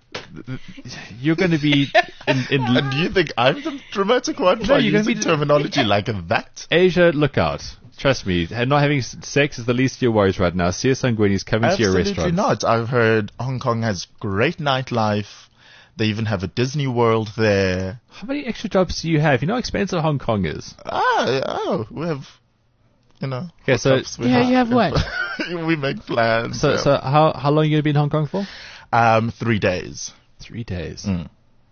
You're going to be in... in
And you think I'm the dramatic one
No,
by
you're gonna
using
be-
terminology like that?
Asia, look out. Trust me, and not having s- sex is the least of your worries right now. Sia Sangweni is coming to your
Absolutely
restaurant.
not. I've heard Hong Kong has great nightlife. They even have a Disney World there.
How many extra jobs do you have? You know how expensive Hong Kong is.
Ah, oh, we have, you know.
Okay, so-
hookups. We
Yeah, you have what?
we make plans.
So,
yeah.
so how how long are you going to be in Hong Kong for?
um, three days.
Three days.
Mm.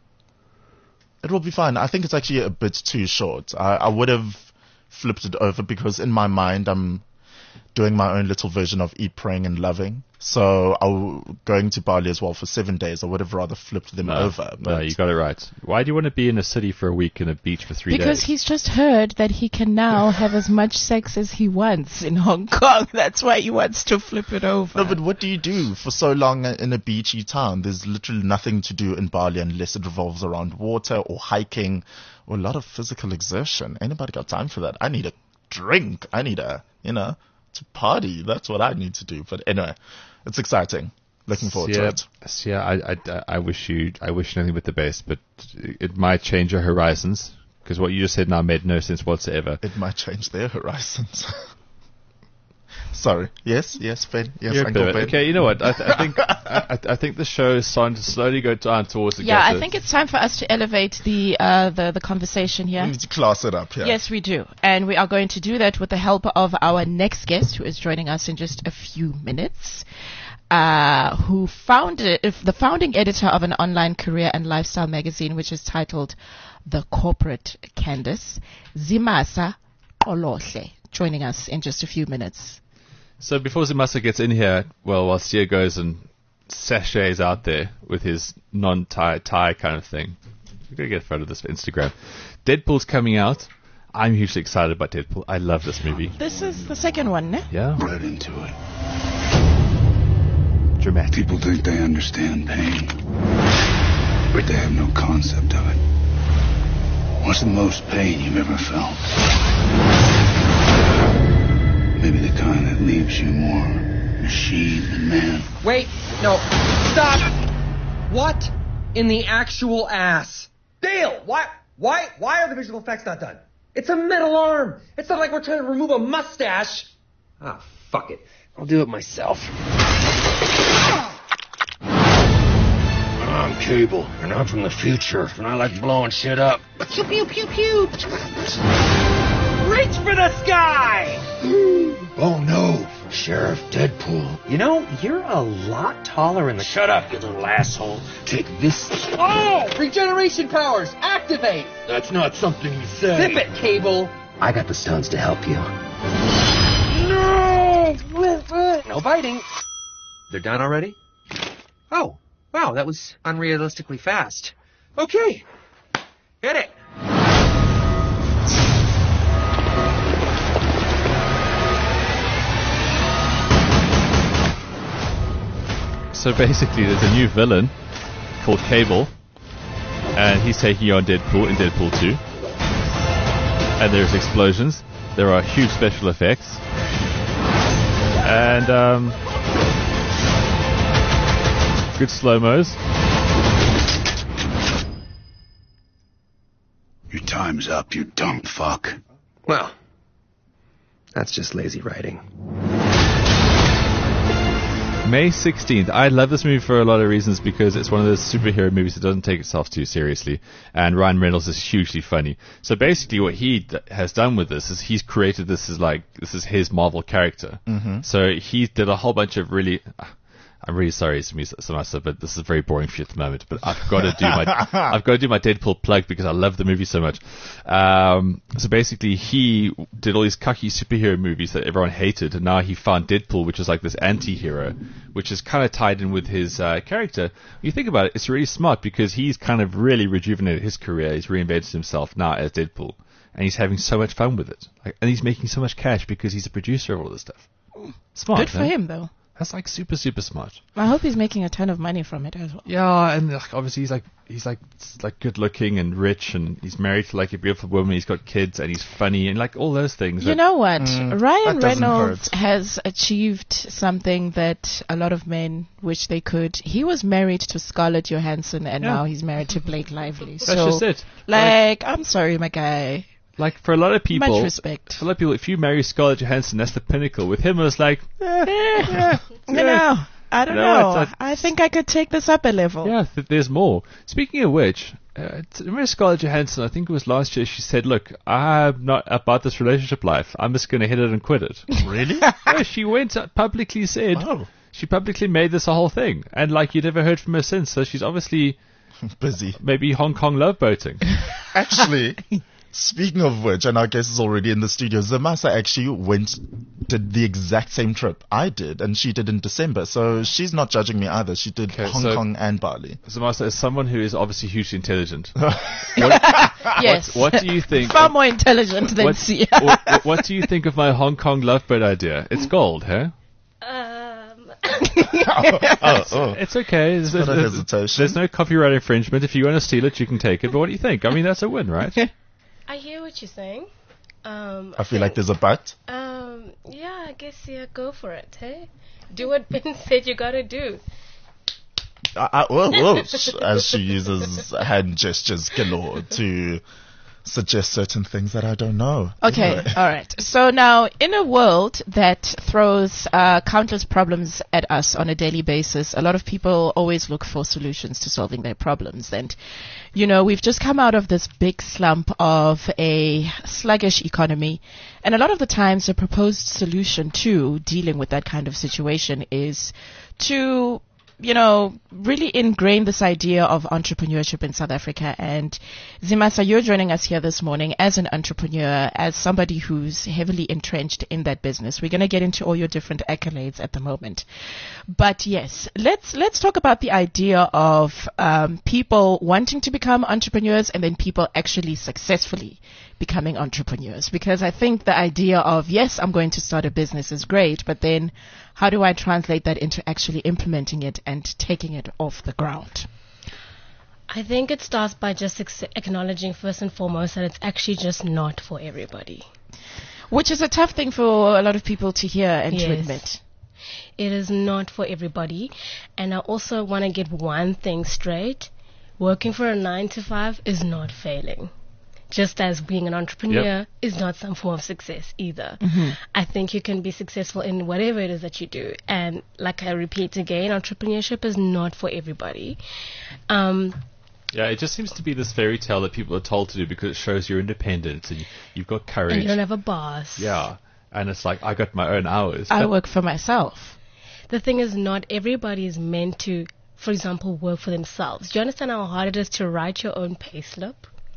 It will be fine. I think it's actually a bit too short. I, I would have flipped it over because in my mind I'm doing my own little version of Eat, Praying and Loving. So I'm going to Bali as well for seven days. I would have rather flipped them
No,
over. But
no, you got it right. Why do you want to be in a city for a week and a beach for three
Because
days?
he's just heard that he can now have as much sex as he wants in Hong Kong. That's why he wants to flip it over.
No, but what do you do for so long in a beachy town? There's literally nothing to do in Bali unless it revolves around water or hiking or a lot of physical exertion. Anybody got time for that? I need a drink. I need a, you know, to party. That's what I need to do. But anyway, it's exciting. Looking forward
yeah,
to it.
So yeah, I, I, I wish you, I wish you nothing but the best, but it might change your horizons, because what you just said now made no sense whatsoever.
It might change their horizons. Sorry. Yes, yes, Ben. Yes,
You're a
Uncle
bit-
Ben.
Okay, you know what? I, th- I think I, I think the show is starting to slowly go down towards the
Yeah, I
gutter.
think it's time for us to elevate the uh, the, the conversation here.
We need to class it up here.
Yes, we do. And we are going to do that with the help of our next guest, who is joining us in just a few minutes, uh, who founded, if the founding editor of an online career and lifestyle magazine, which is titled The Corporate Candace, Zimasa Olohle, joining us in just a few minutes.
So before Zimasa gets in here, well, while Sia goes and sachets out there with his non-tie tie kind of thing, we're going to get a photo of this for Instagram. Deadpool's coming out. I'm hugely excited about Deadpool. I love this movie.
This is the second one, ne?
Yeah.
Right into it.
Dramatic.
People think they understand pain, but they have no concept of it. What's the most pain you've ever felt? Maybe the kind that leaves you more machine than man.
Wait, no, stop! What in the actual ass? Dale, why, why, why are the visual effects not done? It's a metal arm. It's not like we're trying to remove a mustache. Ah, fuck it. I'll do it myself.
I'm Cable, and I'm from the future, and I like blowing shit up.
Pew, pew, pew, pew. Reach for the sky!
Oh no, Sheriff Deadpool.
You know, you're a lot taller in the...
Shut up, you little asshole. Take this.
Oh! Regeneration powers, activate!
That's not something you say.
Zip it, Cable!
I got the stones to help you.
No! No biting. They're done already? Oh, wow, that was unrealistically fast. Okay, hit it.
So basically, there's a new villain called Cable, and he's taking on Deadpool in Deadpool two. And there's explosions. There are huge special effects. And, um... good slow-mos.
Your time's up, you dumb fuck.
Well, that's just lazy writing.
May sixteenth. I love this movie for a lot of reasons, because it's one of those superhero movies that doesn't take itself too seriously, and Ryan Reynolds is hugely funny. So basically what he d- has done with this is he's created this as like, this is his Marvel character.
Mm-hmm.
So he did a whole bunch of really... I'm really sorry, Samasa, but this is very boring for you at the moment. But I've got to do my I've got to do my Deadpool plug because I love the movie so much. Um, so basically, he did all these cucky superhero movies that everyone hated, and now he found Deadpool, which is like this anti-hero, which is kind of tied in with his uh, character. When you think about it, it's really smart because he's kind of really rejuvenated his career. He's reinvented himself now as Deadpool, and he's having so much fun with it. Like, and he's making so much cash because he's a producer of all this stuff. Smart.
Good for
huh?
him, though.
That's like super, super smart.
I hope he's making a ton of money from it as well.
Yeah, and like, obviously he's like he's like like good looking and rich, and he's married to like a beautiful woman. He's got kids, and he's funny, and like all those things.
You
that-
know what?
Mm,
Ryan
that doesn't
Reynolds
hurt.
has achieved something that a lot of men wish they could. He was married to Scarlett Johansson, and
Yeah.
now he's married to Blake Lively.
That's
so,
just it.
Like, I'm sorry, my guy.
Like for a lot of people,
Much respect.
For a lot of people, if you marry Scarlett Johansson, that's the pinnacle. With him, it was like, eh, yeah,
You know, I don't
You know,
know.
it's a-
I think I could take this up a level.
yeah, th- there's more. Speaking of which, uh, t- remember Scarlett Johansson? I think it was last year. She said, "Look, I'm not about this relationship life. I'm just going to hit it and quit it."
Really?
Yeah, she went uh, publicly said.
Oh.
She publicly made this a whole thing, and like you never heard from her since. So she's obviously
Busy.
maybe Hong Kong love boating.
Actually, speaking of which, and our guest is already in the studio, Zimasa actually went, did the exact same trip I did, and she did in December. So she's not judging me either. She did
Okay,
Hong
so-
Kong and Bali.
Zamasa, as someone who is obviously hugely intelligent,
Yes.
what, what do you think?
Far more intelligent than
what,
Sia.
what, what do you think of my Hong Kong love boat idea? It's gold, huh?
Um,
oh, oh.
It's okay. There's,
Not a
there's-
hesitation.
there's no copyright infringement. If you want to steal it, you can take it. But what do you think? I mean, that's a win, right?
I hear what you're saying. Um,
I feel like there's a but.
Um,
Yeah, I guess, yeah, go for it, hey? Do what Ben said you gotta do.
I, I, well, well, as she uses hand gestures galore to suggest certain things that I don't know.
Okay,
Anyway.
all right. So now, in a world that throws uh, countless problems at us on a daily basis, a lot of people always look for solutions to solving their problems. And, you know, we've just come out of this big slump of a sluggish economy. And a lot of the times, the proposed solution to dealing with that kind of situation is to, you know, really ingrain this idea of entrepreneurship in South Africa. And Zimasa, you're joining us here this morning as an entrepreneur, as somebody who's heavily entrenched in that business. We're going to get into all your different accolades at the moment. But yes, let's let's talk about the idea of um, people wanting to become entrepreneurs and then people actually successfully becoming entrepreneurs. Because I think the idea of, yes, I'm going to start a business is great, but then how do I translate that into actually implementing it and taking it off the ground?
I think it starts by just ex- acknowledging first and foremost that it's actually just not for everybody.
Which is a tough thing for a lot of people to hear and
Yes.
to admit.
It is not for everybody. And I also want to get one thing straight. Working for a nine to five is not failing. Just as being an entrepreneur
Yep.
is not some form of success either.
Mhm.
I think you can be successful in whatever it is that you do. And like I repeat again, entrepreneurship is not for everybody. Um,
Yeah, it just seems to be this fairy tale that people are told to do because it shows you're independent and you, you've got courage.
and you don't have a boss.
Yeah, and it's like, I got my own hours.
I
But-
work for myself.
The thing is, not everybody is meant to, for example, work for themselves. Do you understand how hard it is to write your own payslip?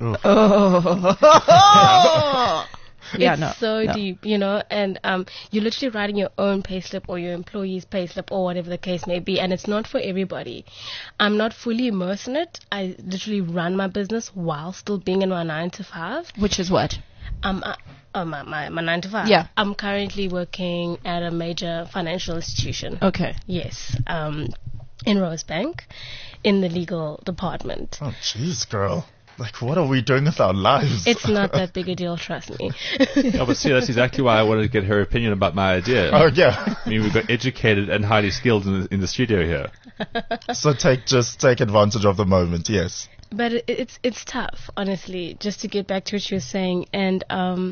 Oh. Yeah,
it's
no,
so
no.
deep, you know, and um, you're literally writing your own payslip or your employee's payslip or whatever the case may be, and it's not for everybody. I'm not fully immersed in it. I literally run my business while still being in my nine to five.
Which is what?
Um, uh, uh, my, my my nine to five.
Yeah.
I'm currently working at a major financial institution.
Okay.
Yes. Um, in Rosebank, in the legal department.
Oh, jeez, girl. Like, what are we doing with our lives?
It's not that big a deal, trust me.
No, but see, that's exactly why I wanted to get her opinion about my idea.
Oh, yeah.
I mean, we've got educated and highly skilled in the, in the studio here.
So take just take advantage of the moment, yes.
But it, it's it's tough, honestly. Just to get back to what you were saying, and um,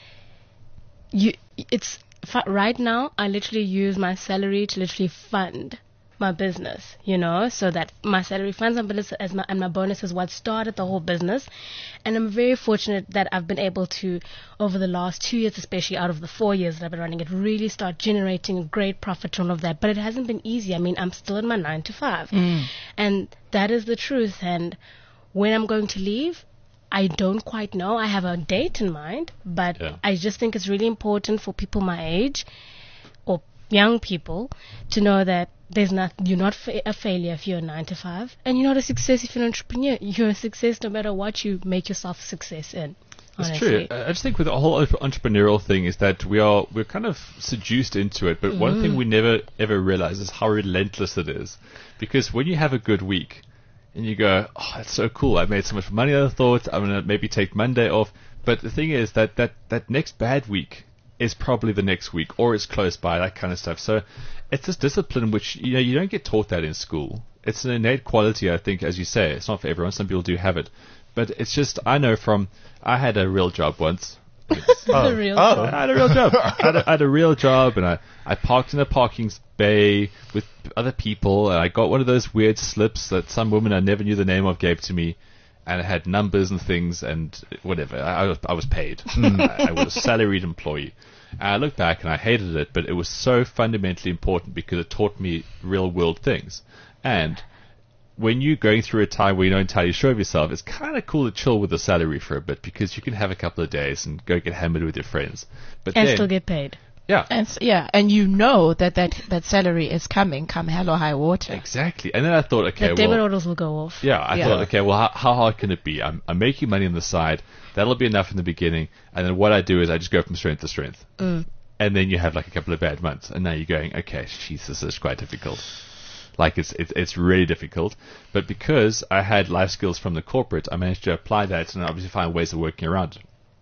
you, it's f- right now. I literally use my salary to literally fund my business, you know, so that my salary funds my business as my, and my bonus is what started the whole business. And I'm very fortunate that I've been able to, over the last two years, especially out of the four years that I've been running it, really start generating a great profit from all of that. But it hasn't been easy. I mean, I'm still in my nine to five.
Mm.
And that is the truth. And when I'm going to leave, I don't quite know. I have a date in mind, but
Yeah.
I just think it's really important for people my age or young people to know that there's not, you're not fa- a failure if you're a nine to five, and you're not a success if you're an entrepreneur. You're a success no matter what you make yourself a success in.
It's
Honestly.
true. I I just think with the whole entre- entrepreneurial thing is that we are we're kind of seduced into it, but one
Mm.
thing we never ever realize is how relentless it is. Because when you have a good week and you go, oh, that's so cool, I made so much money than I thought, I'm gonna maybe take Monday off. But the thing is that that that next bad week is probably the next week, or it's close by, that kind of stuff. So it's this discipline which, you know, you don't get taught that in school. It's an innate quality, I think, as you say. It's not for everyone. Some people do have it. But it's just, I know from, I had a real job once.
The real
Oh,
job.
I had a real job. I had a, I had a real job, and I, I parked in a parking bay with other people, and I got one of those weird slips that some woman I never knew the name of gave to me, and it had numbers and things and whatever. I, I was I was paid. I, I was a salaried employee. And I look back and I hated it, but it was so fundamentally important because it taught me real world things. And when you're going through a time where you're not entirely sure of yourself, it's kind of cool to chill with the salary for a bit because you can have a couple of days and go get hammered with your friends. But
and
then,
still get paid.
yeah,
And s- yeah, and you know that, that that salary is coming, come hell or high water.
exactly. And then I thought, okay,
The debit
well,
orders will go off.
yeah, I
Yeah.
thought, okay, well, how, how hard can it be? I'm, I'm making money on the side. That'll be enough in the beginning. And then what I do is I just go from strength to strength.
Mm.
And then you have like a couple of bad months, and now you're going, okay, jeez, this is quite difficult. Like it's it's it's really difficult. But because I had life skills from the corporate, I managed to apply that and obviously find ways of working around it.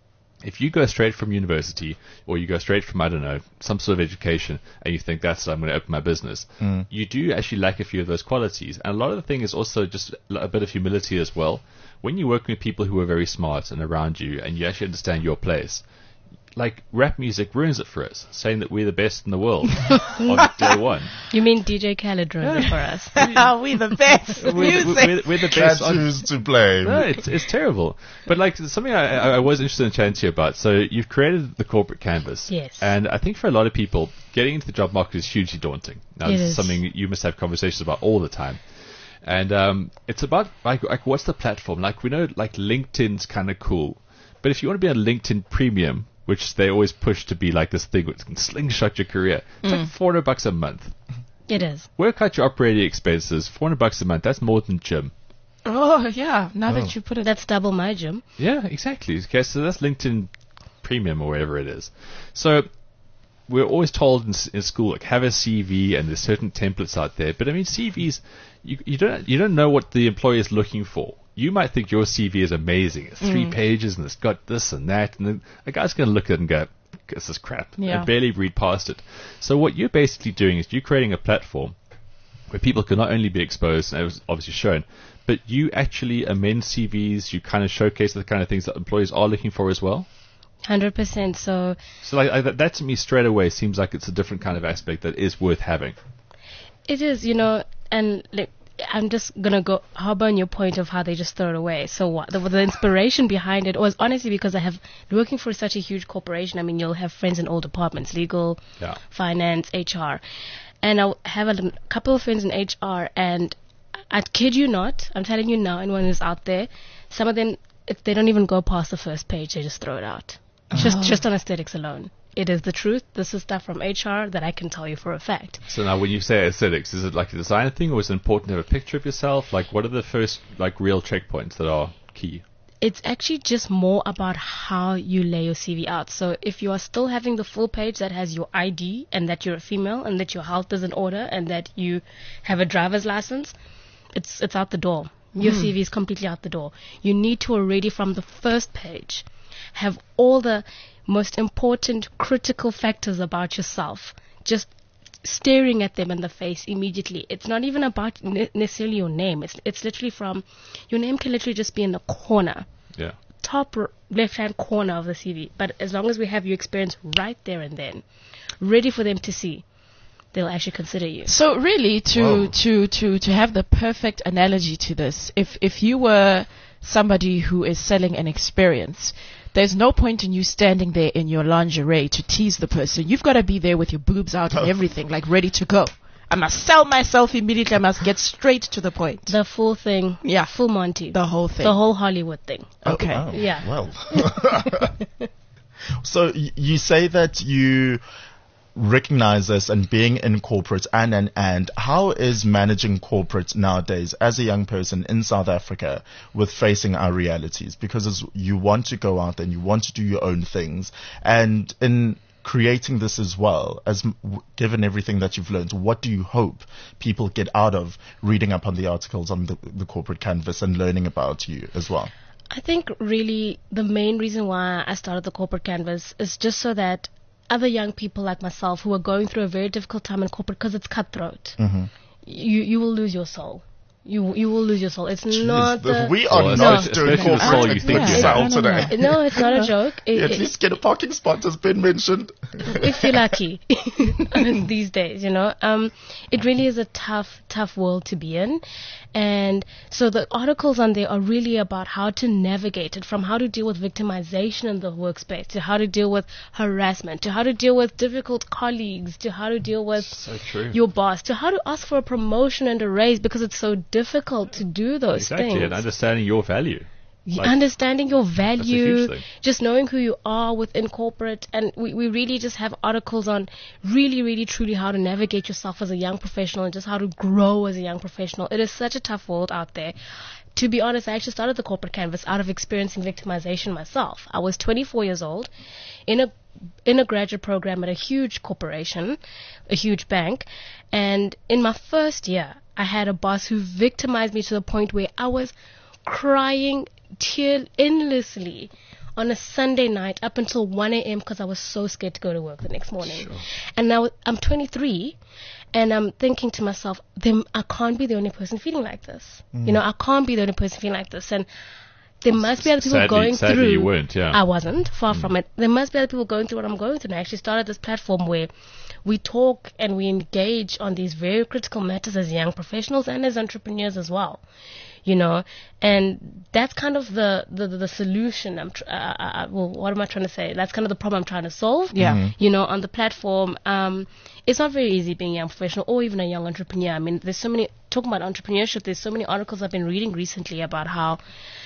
If you go straight from university, or you go straight from, I don't know, some sort of education, and you think that's I'm going to open my business,
Mm.
you do actually lack a few of those qualities. And a lot of the thing is also just a bit of humility as well. When you're working with people who are very smart and around you, and you actually understand your place, like rap music ruins it for us, saying that we're the best in the world on day one.
You mean D J Khaled ruined it for us?
we the best
We're,
music.
we're, we're the best.
That's
on-
who's to blame.
No, it's it's terrible. But like something I, I I was interested in chatting to you about. So you've created the corporate canvas.
Yes.
And I think for a lot of people, getting into the job market is hugely daunting. Now,
It
this is
is.
something you must have conversations about all the time. And um, it's about like like what's the platform? Like we know like LinkedIn's kind of cool, but if you want to be on LinkedIn Premium, which they always push to be like this thing which can slingshot your career, it's
Mm.
like four hundred bucks a month.
It is.
Work out your operating expenses, four hundred bucks a month. That's more than gym.
Oh, yeah. Now
Oh.
that you put it.
That's double my gym.
Yeah, exactly. Okay, so that's LinkedIn Premium or whatever it is. So we're always told in, s- in school, like, have a C V, and there's certain templates out there. But I mean, C Vs, you, you don't you don't know what the employer is looking for. You might think your C V is amazing. It's three
Mm.
pages and it's got this and that, and then a guy's going to look at it and go, "This is crap,"
Yeah.
and barely read past it. So what you're basically doing is you're creating a platform where people can not only be exposed, and it was obviously shown, but you actually amend C Vs, you kind of showcase the kind of things that employees are looking for as well.
one hundred percent. So
So like, like that, that to me straight away seems like it's a different kind of aspect that is worth having.
it is, you know, and like, I'm just gonna go hop on your point of how they just throw it away. So what the, the inspiration behind it was honestly because I have working for such a huge corporation. I mean, you'll have friends in all departments: legal,
Yeah.
finance, H R, and I have a l- couple of friends in H R. And I kid you not, I'm telling you now, anyone who's out there, some of them, if they don't even go past the first page, they just throw it out, just
Oh.
just on aesthetics alone. It is the truth. This is stuff from H R that I can tell you for a fact.
So now when you say aesthetics, is it like a design thing, or is it important to have a picture of yourself? Like what are the first like real checkpoints that are key?
It's actually just more about how you lay your C V out. So if you are still having the full page that has your I D and that you're a female and that your health is in order and that you have a driver's license, it's it's out the door. Your
Hmm.
C V is completely out the door. You need to already from the first page have all the most important critical factors about yourself just staring at them in the face immediately. It's not even about ne- necessarily your name. It's it's literally from your name can literally just be in the corner,
Yeah.
top r- left-hand corner of the C V. But as long as we have your experience right there and then, ready for them to see, they'll actually consider you.
So really, to
Whoa.
to to to have the perfect analogy to this, if if you were somebody who is selling an experience, there's no point in you standing there in your lingerie to tease the person. You've got to be there with your boobs out and everything, like ready to go. I must sell myself immediately. I must get straight to the point.
The full thing.
Yeah.
Full Monty.
The whole thing.
The whole Hollywood thing.
Okay.
Oh,
Yeah.
Well. So y- you say that you recognize this and being in corporate and and and how is managing corporate nowadays as a young person in South Africa with facing our realities, because as you want to go out and you want to do your own things, and in creating this as well, as m- w- given everything that you've learned, what do you hope people get out of reading up on the articles on the, the corporate canvas and learning about you as well?
I think really the main reason why I started the corporate canvas is just so that other young people like myself who are going through a very difficult time in corporate, because it's cutthroat,
Mm-hmm.
you you will lose your soul. You you will lose your soul. It's not.
the-
the-
we are
Well,
not
especially-
doing
especially the soul
corporate
you think
things
you
out
have.
today.
No, it's not a joke. It-
At
it-
least get a parking spot has been mentioned.
if you're lucky these days, you know. Um, it really is a tough, tough world to be in. And so the articles on there are really about how to navigate it, from how to deal with victimization in the workspace, to how to deal with harassment, to how to deal with difficult colleagues, to how to deal with
So true.
your boss, to how to ask for a promotion and a raise, because it's so difficult to do those
Exactly,
things.
and understanding your value.
Y-
Like,
understanding your
huge
value,
thing.
just knowing who you are within corporate, and we, we really just have articles on really, really, truly how to navigate yourself as a young professional and just how to grow as a young professional. It is such a tough world out there. To be honest, I actually started the corporate canvas out of experiencing victimization myself. I was twenty-four years old in a in a graduate program at a huge corporation, a huge bank, and in my first year, I had a boss who victimized me to the point where I was crying tear endlessly on a Sunday night up until one a.m. because I was so scared to go to work the next morning. Sure. And now I'm twenty-three, and I'm thinking to myself, then I can't be the only person feeling like this. Mm. You know, I can't be the only person feeling like this. And there must be other people
sadly,
going
sadly
through.
You weren't, yeah.
I wasn't, far
mm.
from it. There must be other people going through what I'm going through. And I actually started this platform where we talk and we engage on these very critical matters as young professionals and as entrepreneurs as well. You know, and that's kind of the, the, the solution. I'm tr- uh, uh, well, what am I trying to say? That's kind of the problem I'm trying to solve.
Yeah. Mm-hmm.
You know, on the platform, um, it's not very easy being a young professional or even a young entrepreneur. I mean, there's so many, talking about entrepreneurship, there's so many articles I've been reading recently about how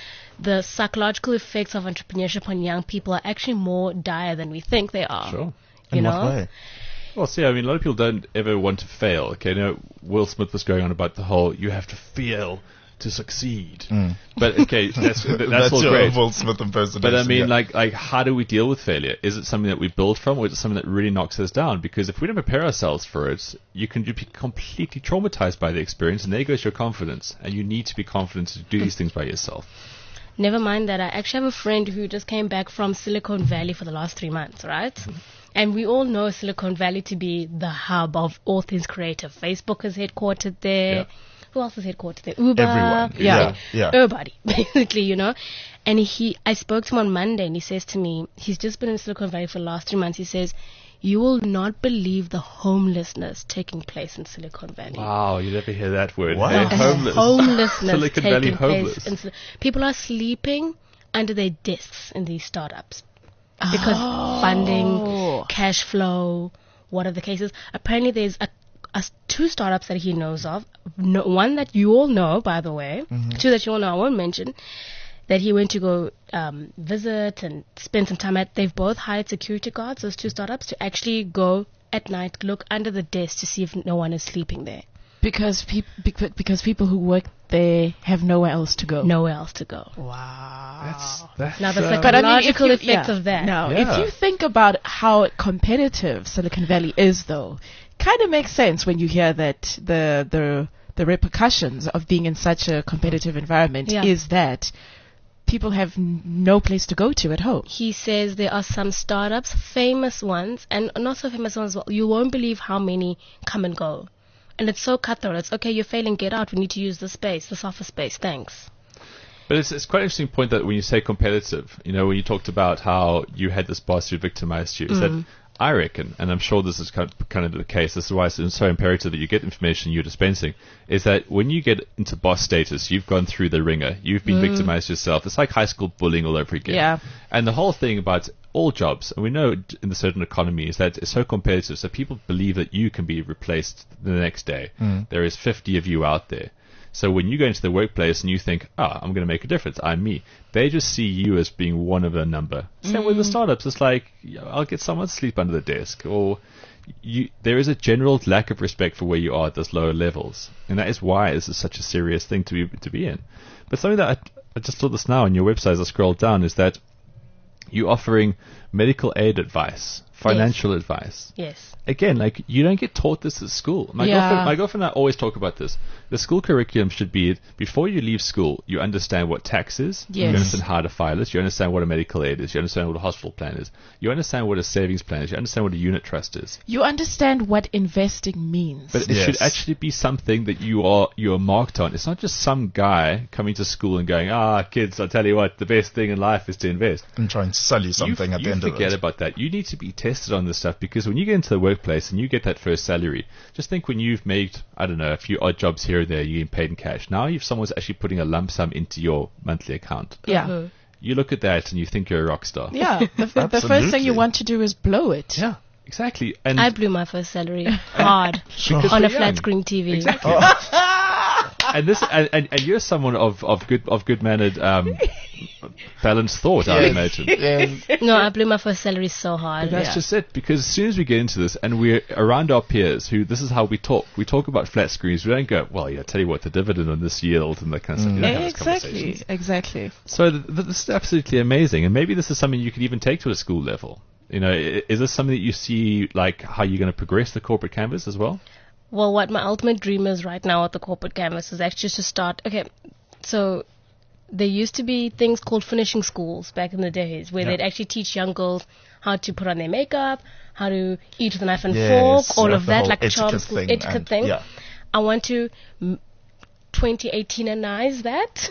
the psychological effects of entrepreneurship on young people are actually more dire than we think they are.
Sure.
You
In
know?
what way?
Well, see, I mean, a lot of people don't ever want to fail. Okay, you know, Will Smith was going on about the whole, you have to fail to succeed.
Mm.
But, okay, that's, that's,
That's
all
your
great.
Will Smith impersonation.
But, I mean,
yeah.
like, like, how do we deal with failure? Is it something that we build from, or is it something that really knocks us down? Because if we don't prepare ourselves for it, you can be completely traumatized by the experience, and there goes your confidence. And you need to be confident to do these things by yourself.
Never mind that. I actually have a friend who just came back from Silicon Valley for the last three months, right? Mm-hmm. And we all know Silicon Valley to be the hub of all things creative. Facebook is headquartered there. Yeah. Who else is headquartered there? Uber.
Everyone. Yeah. yeah.
Everybody, basically, you know. And he, I spoke to him on Monday, and he says to me, he's just been in Silicon Valley for the last three months. He says, you will not believe the homelessness taking place in Silicon Valley.
Wow, you never hear that word.
What?
Hey, homeless.
Homelessness
Silicon
taking
Valley
place.
homeless.
In Sil- People are sleeping under their desks in these startups. Because
Oh.
funding, cash flow, what are the cases? Apparently there's a, a two startups that he knows of. No, one that you all know, by the way.
Mm-hmm.
Two that you all know, I won't mention. That he went to go um, visit and spend some time at. They've both hired security guards, those two startups, to actually go at night, look under the desk to see if no one is sleeping there.
Because, peop- bec- because people who work there have nowhere else to go.
Nowhere else to go.
Wow.
That's, that's,
Now the
uh,
But I mean, if
psychological
you,
effects
yeah,
of that.
No,
Yeah.
if you think about how competitive Silicon Valley is, though, kind of makes sense when you hear that the the the repercussions of being in such a competitive environment
Yeah.
is that people have n- no place to go to at home.
He says there are some startups, famous ones, and not so famous ones as well. You won't believe how many come and go. And it's so cutthroat. It's, okay, you're failing, get out. We need to use this space, this office space. Thanks.
But it's, it's quite an interesting point that when you say competitive, you know, when you talked about how you had this boss who victimized you, is
Mm.
that I reckon, and I'm sure this is kind of, kind of the case, this is why it's so imperative that you get information you're dispensing, is that when you get into boss status, you've gone through the ringer, you've been
Mm.
victimized yourself. It's like high school bullying all over again.
Yeah.
And the whole thing about all jobs, and we know in the certain economy, is that it's so competitive, so people believe that you can be replaced the next day.
Mm.
There is fifty of you out there. So when you go into the workplace and you think, oh, I'm going to make a difference, I'm me, they just see you as being one of a number. Same with the startups. It's like, you know, I'll get someone to sleep under the desk. Or you, there is a general lack of respect for where you are at those lower levels. And that is why this is such a serious thing to be, to be in. But something that I, I just thought this now on your website as I scrolled down is that you're offering medical aid advice, financial
Yes.
advice.
Yes.
Again, like, you don't get taught this at school. My,
Yeah.
girlfriend, my girlfriend and I always talk about this. The school curriculum should be, before you leave school, you understand what tax is, you
Yes.
understand how to file it, you understand what a medical aid is, you understand what a hospital plan is, you understand what a savings plan is, you understand what a unit trust is.
You understand what investing means.
But it
Yes.
should actually be something that you are you are marked on. It's not just some guy coming to school and going, ah, kids, I'll tell you what, the best thing in life is to invest.
And trying to sell you something
you,
at the
you
end of
forget
it.
about that. You need to be tested on this stuff, because when you get into the workplace and you get that first salary, just think when you've made, I don't know, a few odd jobs here or there, you're getting paid in cash. Now if someone's actually putting a lump sum into your monthly account,
yeah.
Mhm.
you look at that and you think you're a rock star.
Yeah. The, f- the first thing
Absolutely.
you want to do is blow it.
Yeah, exactly. And
I blew my first salary hard
Because
on a
we're young.
flat screen T V.
Exactly. and this, and, and, and you're someone of, of good of good mannered, um, balanced thought, I would imagine.
Yes.
No, I blew my first salary so hard.
But that's
Yeah.
just it, because as soon as we get into this and we're around our peers who, this is how we talk. We talk about flat screens. We don't go, well, yeah, tell you what, the dividend on this yield and that kind of stuff. You don't have those
Exactly.
conversations.
Exactly.
So th- th- this is absolutely amazing, and maybe this is something you could even take to a school level. You know, i- is this something that you see, like, how you're going to progress the corporate canvas as well?
Well, what my ultimate dream is right now at the corporate canvas is actually to start. Okay, so there used to be things called finishing schools back in the days where
Yeah.
they'd actually teach young girls how to put on their makeup, how to eat with a knife and
Yes,
fork, all
yeah,
of
the
that,
whole
like a charm
etiquette
school
thing
etiquette
and-
thing.
yeah.
I want to m- twenty eighteen-anize that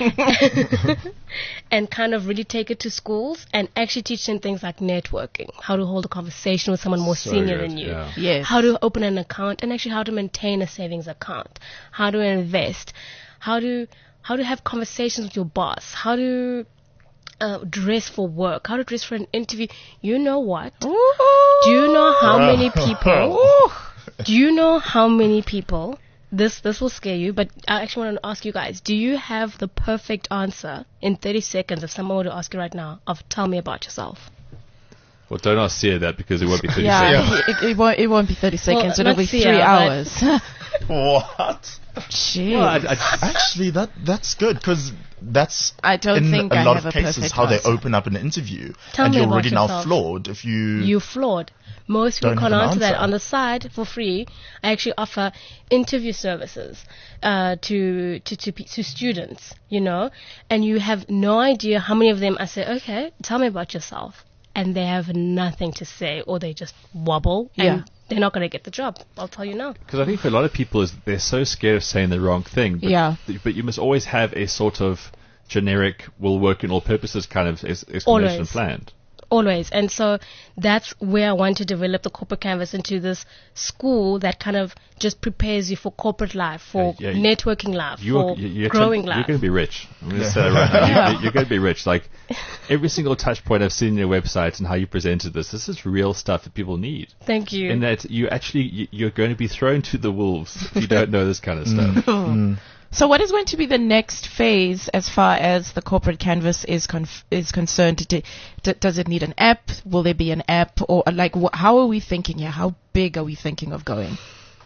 and kind of really take it to schools and actually teach them things like networking, how to hold a conversation with someone more
So
senior
good,
than you,
yeah.
Yes.
how to open an account, and actually how to maintain a savings account, how to invest, how to how to have conversations with your boss, how to uh, dress for work, how to dress for an interview. You know what? Do you know how many people? Do you know how many people? This this will scare you, but I actually want to ask you guys: do you have the perfect answer in thirty seconds? If someone were to ask you right now, of tell me about yourself.
Well, don't ask Sia that because it won't be thirty
Yeah,
seconds.
it, it won't. It won't be thirty seconds.
Well,
It'll be
not Sia,
three
but-
hours.
What?
Jeez.
Well, I- I-
Actually, that that's good because that's
I don't
in
think
a
I
lot
have
of
a
cases
perfect
how they
answer.
open up an interview,
Tell
and
me
you're
about
already now
yourself.
flawed if you.
You flawed. Most people
Don't
can't
have an
answer that.
answer.
On the side, for free, I actually offer interview services uh, to, to, to pe- to students, you know, and you have no idea how many of them I say, okay, tell me about yourself. And they have nothing to say, or they just wobble, and
Yeah.
they're not going to get the job. I'll tell you now.
Because I think for a lot of people, is they're so scared of saying the wrong thing. But,
Yeah.
But you must always have a sort of generic, will work in all purposes kind of ex- explanation
Always.
planned.
Always. And so that's where I want to develop the corporate canvas into this school that kind of just prepares you for corporate life, for
Yeah, yeah,
networking life,
You are,
for
you- you're,
growing
you're
life.
going to be rich. I'm going to say that right now. You're, you're going to be rich. Like every single touch point I've seen on your website and how you presented this, this is real stuff that people need.
Thank you.
In that you actually, you- you're going to be thrown to the wolves if you don't know this kind of stuff.
Mm.
So what is going to be the next phase as far as the corporate canvas is conf- is concerned? D- d- does it need an app? Will there be an app? Or uh, like, wh- how are we thinking here? How big are we thinking of going?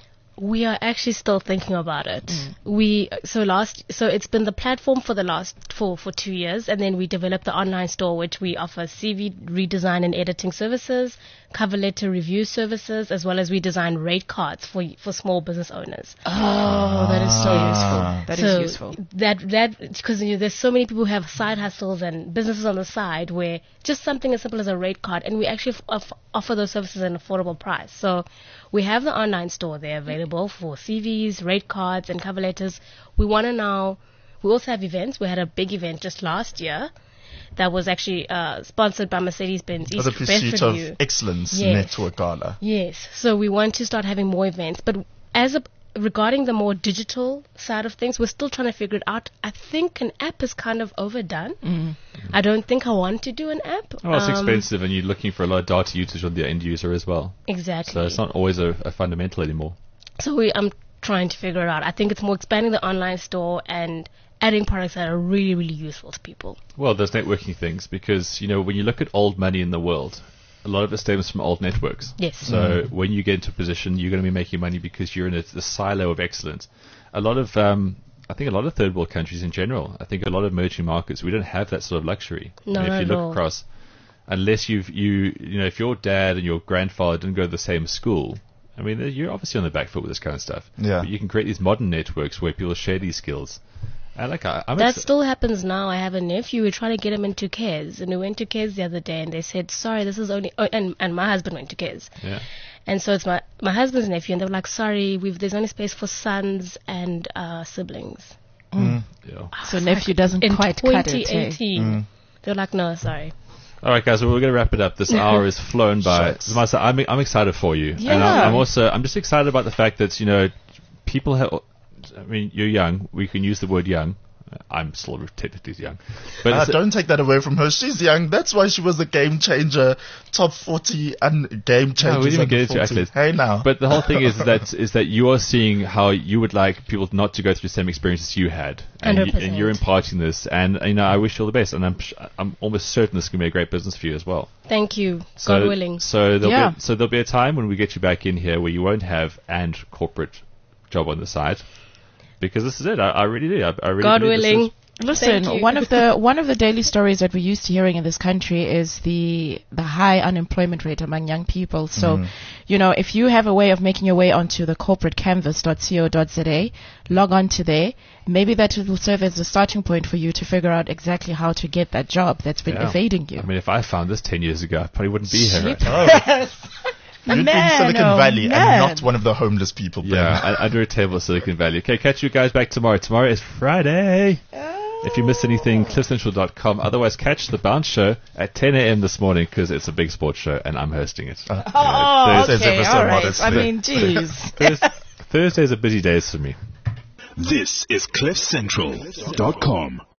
We are actually still thinking about it. We so last so it's been the platform for the last for for two years, and then we developed the online store, which we offer C V redesign and editing services, cover letter review services, as well as we design rate cards for for small business owners.
Oh, that is so useful. That is
so
useful.
That that because you know, there's so many people who have side hustles and businesses on the side where just something as simple as a rate card, and we actually f- off- offer those services at an affordable price. So we have the online store there available for C Vs, rate cards, and cover letters. We want to now. We also have events. We had a big event just last year that was actually uh, sponsored by Mercedes-Benz
Oh,
East
the Pursuit
Bedford
of
U.
Excellence
Yes.
Network Gala.
Yes. So we want to start having more events, but as a regarding the more digital side of things, we're still trying to figure it out. I think an app is kind of overdone.
Mm.
I don't think I want to do an app.
Oh, it's
Um,
expensive, and you're looking for a lot of data usage on the end user as well.
Exactly.
So it's not always a, a fundamental anymore.
So we, I'm trying to figure it out. I think it's more expanding the online store and adding products that are really, really useful to people.
Well, there's networking things because, you know, when you look at old money in the world, a lot of it stems from old networks.
Yes.
So
Mm.
when you get into a position, you're going to be making money because you're in a, a silo of excellence. A lot of, um, I think a lot of third world countries in general, I think a lot of emerging markets, we don't have that sort of luxury.
No,
And if
not
you
at
look
all.
across, unless you've, you, you know, if your dad and your grandfather didn't go to the same school, I mean, you're obviously on the back foot with this kind of stuff.
Yeah.
But you can create these modern networks where people share these skills. And like, I, I'm
That
ex-
still happens now. I have a nephew. We're trying to get him into cares, and we went to cares the other day, and they said, "Sorry, this is only." Oh, and and my husband went to cares,
yeah.
and so it's my my husband's nephew, and they were like, "Sorry, we've there's only space for sons and uh, siblings."
Mm.
Yeah.
So nephew doesn't
In
quite cut it.
twenty
eh?
eighteen,
Mm.
they were like, "No, sorry."
All right, guys. Well, we're going to wrap it up. This hour is flown by. Zamasa, I'm I'm excited for you, and I'm,
Yeah.
I'm also I'm just excited about the fact that you know people have. I mean, you're young. We can use the word young. I'm still technically young, but
Ah,
it's-
don't take that away from her. She's young. That's why she was a game changer, top forty and game changer.
No, we didn't even get into accolades.
Hey now.
But the whole thing is that is that you are seeing how you would like people not to go through the same experiences you had, and, you, and you're imparting this. And you know, I wish you all the best. And I'm sh- I'm almost certain this is going to be a great business for you as well.
Thank you.
So,
God willing.
So there'll
Yeah.
be so there'll be a time when we get you back in here where you won't have and corporate job on the side, because this is it. I, I really do. I, I really
God
believe this
willing.
is-
Listen,
Thank you.
one of the one of the daily stories that we're used to hearing in this country is the the high unemployment rate among young people. So,
Mhm.
you know, if you have a way of making your way onto the corporate canvas dot co dot za, log on to there. Maybe that will serve as a starting point for you to figure out exactly how to get that job that's been
Yeah.
evading you.
I mean, if I found this ten years ago, I probably wouldn't be here. Right?
Yes.
You'd be in
Man,
Silicon
oh,
Valley
man.
and not one of the homeless people. Ben.
Yeah, un- under a table at Silicon Valley. Okay, catch you guys back tomorrow. Tomorrow is Friday. If you missed anything, cliff central dot com. Otherwise, catch the Bounce Show at ten a.m. this morning because it's a big sports show and I'm hosting it.
Oh,
Thursdays
okay,
ever so
all right.
modestly.
I mean, geez.
Thurs- Thursdays are busy days for me.
This is cliff central dot com.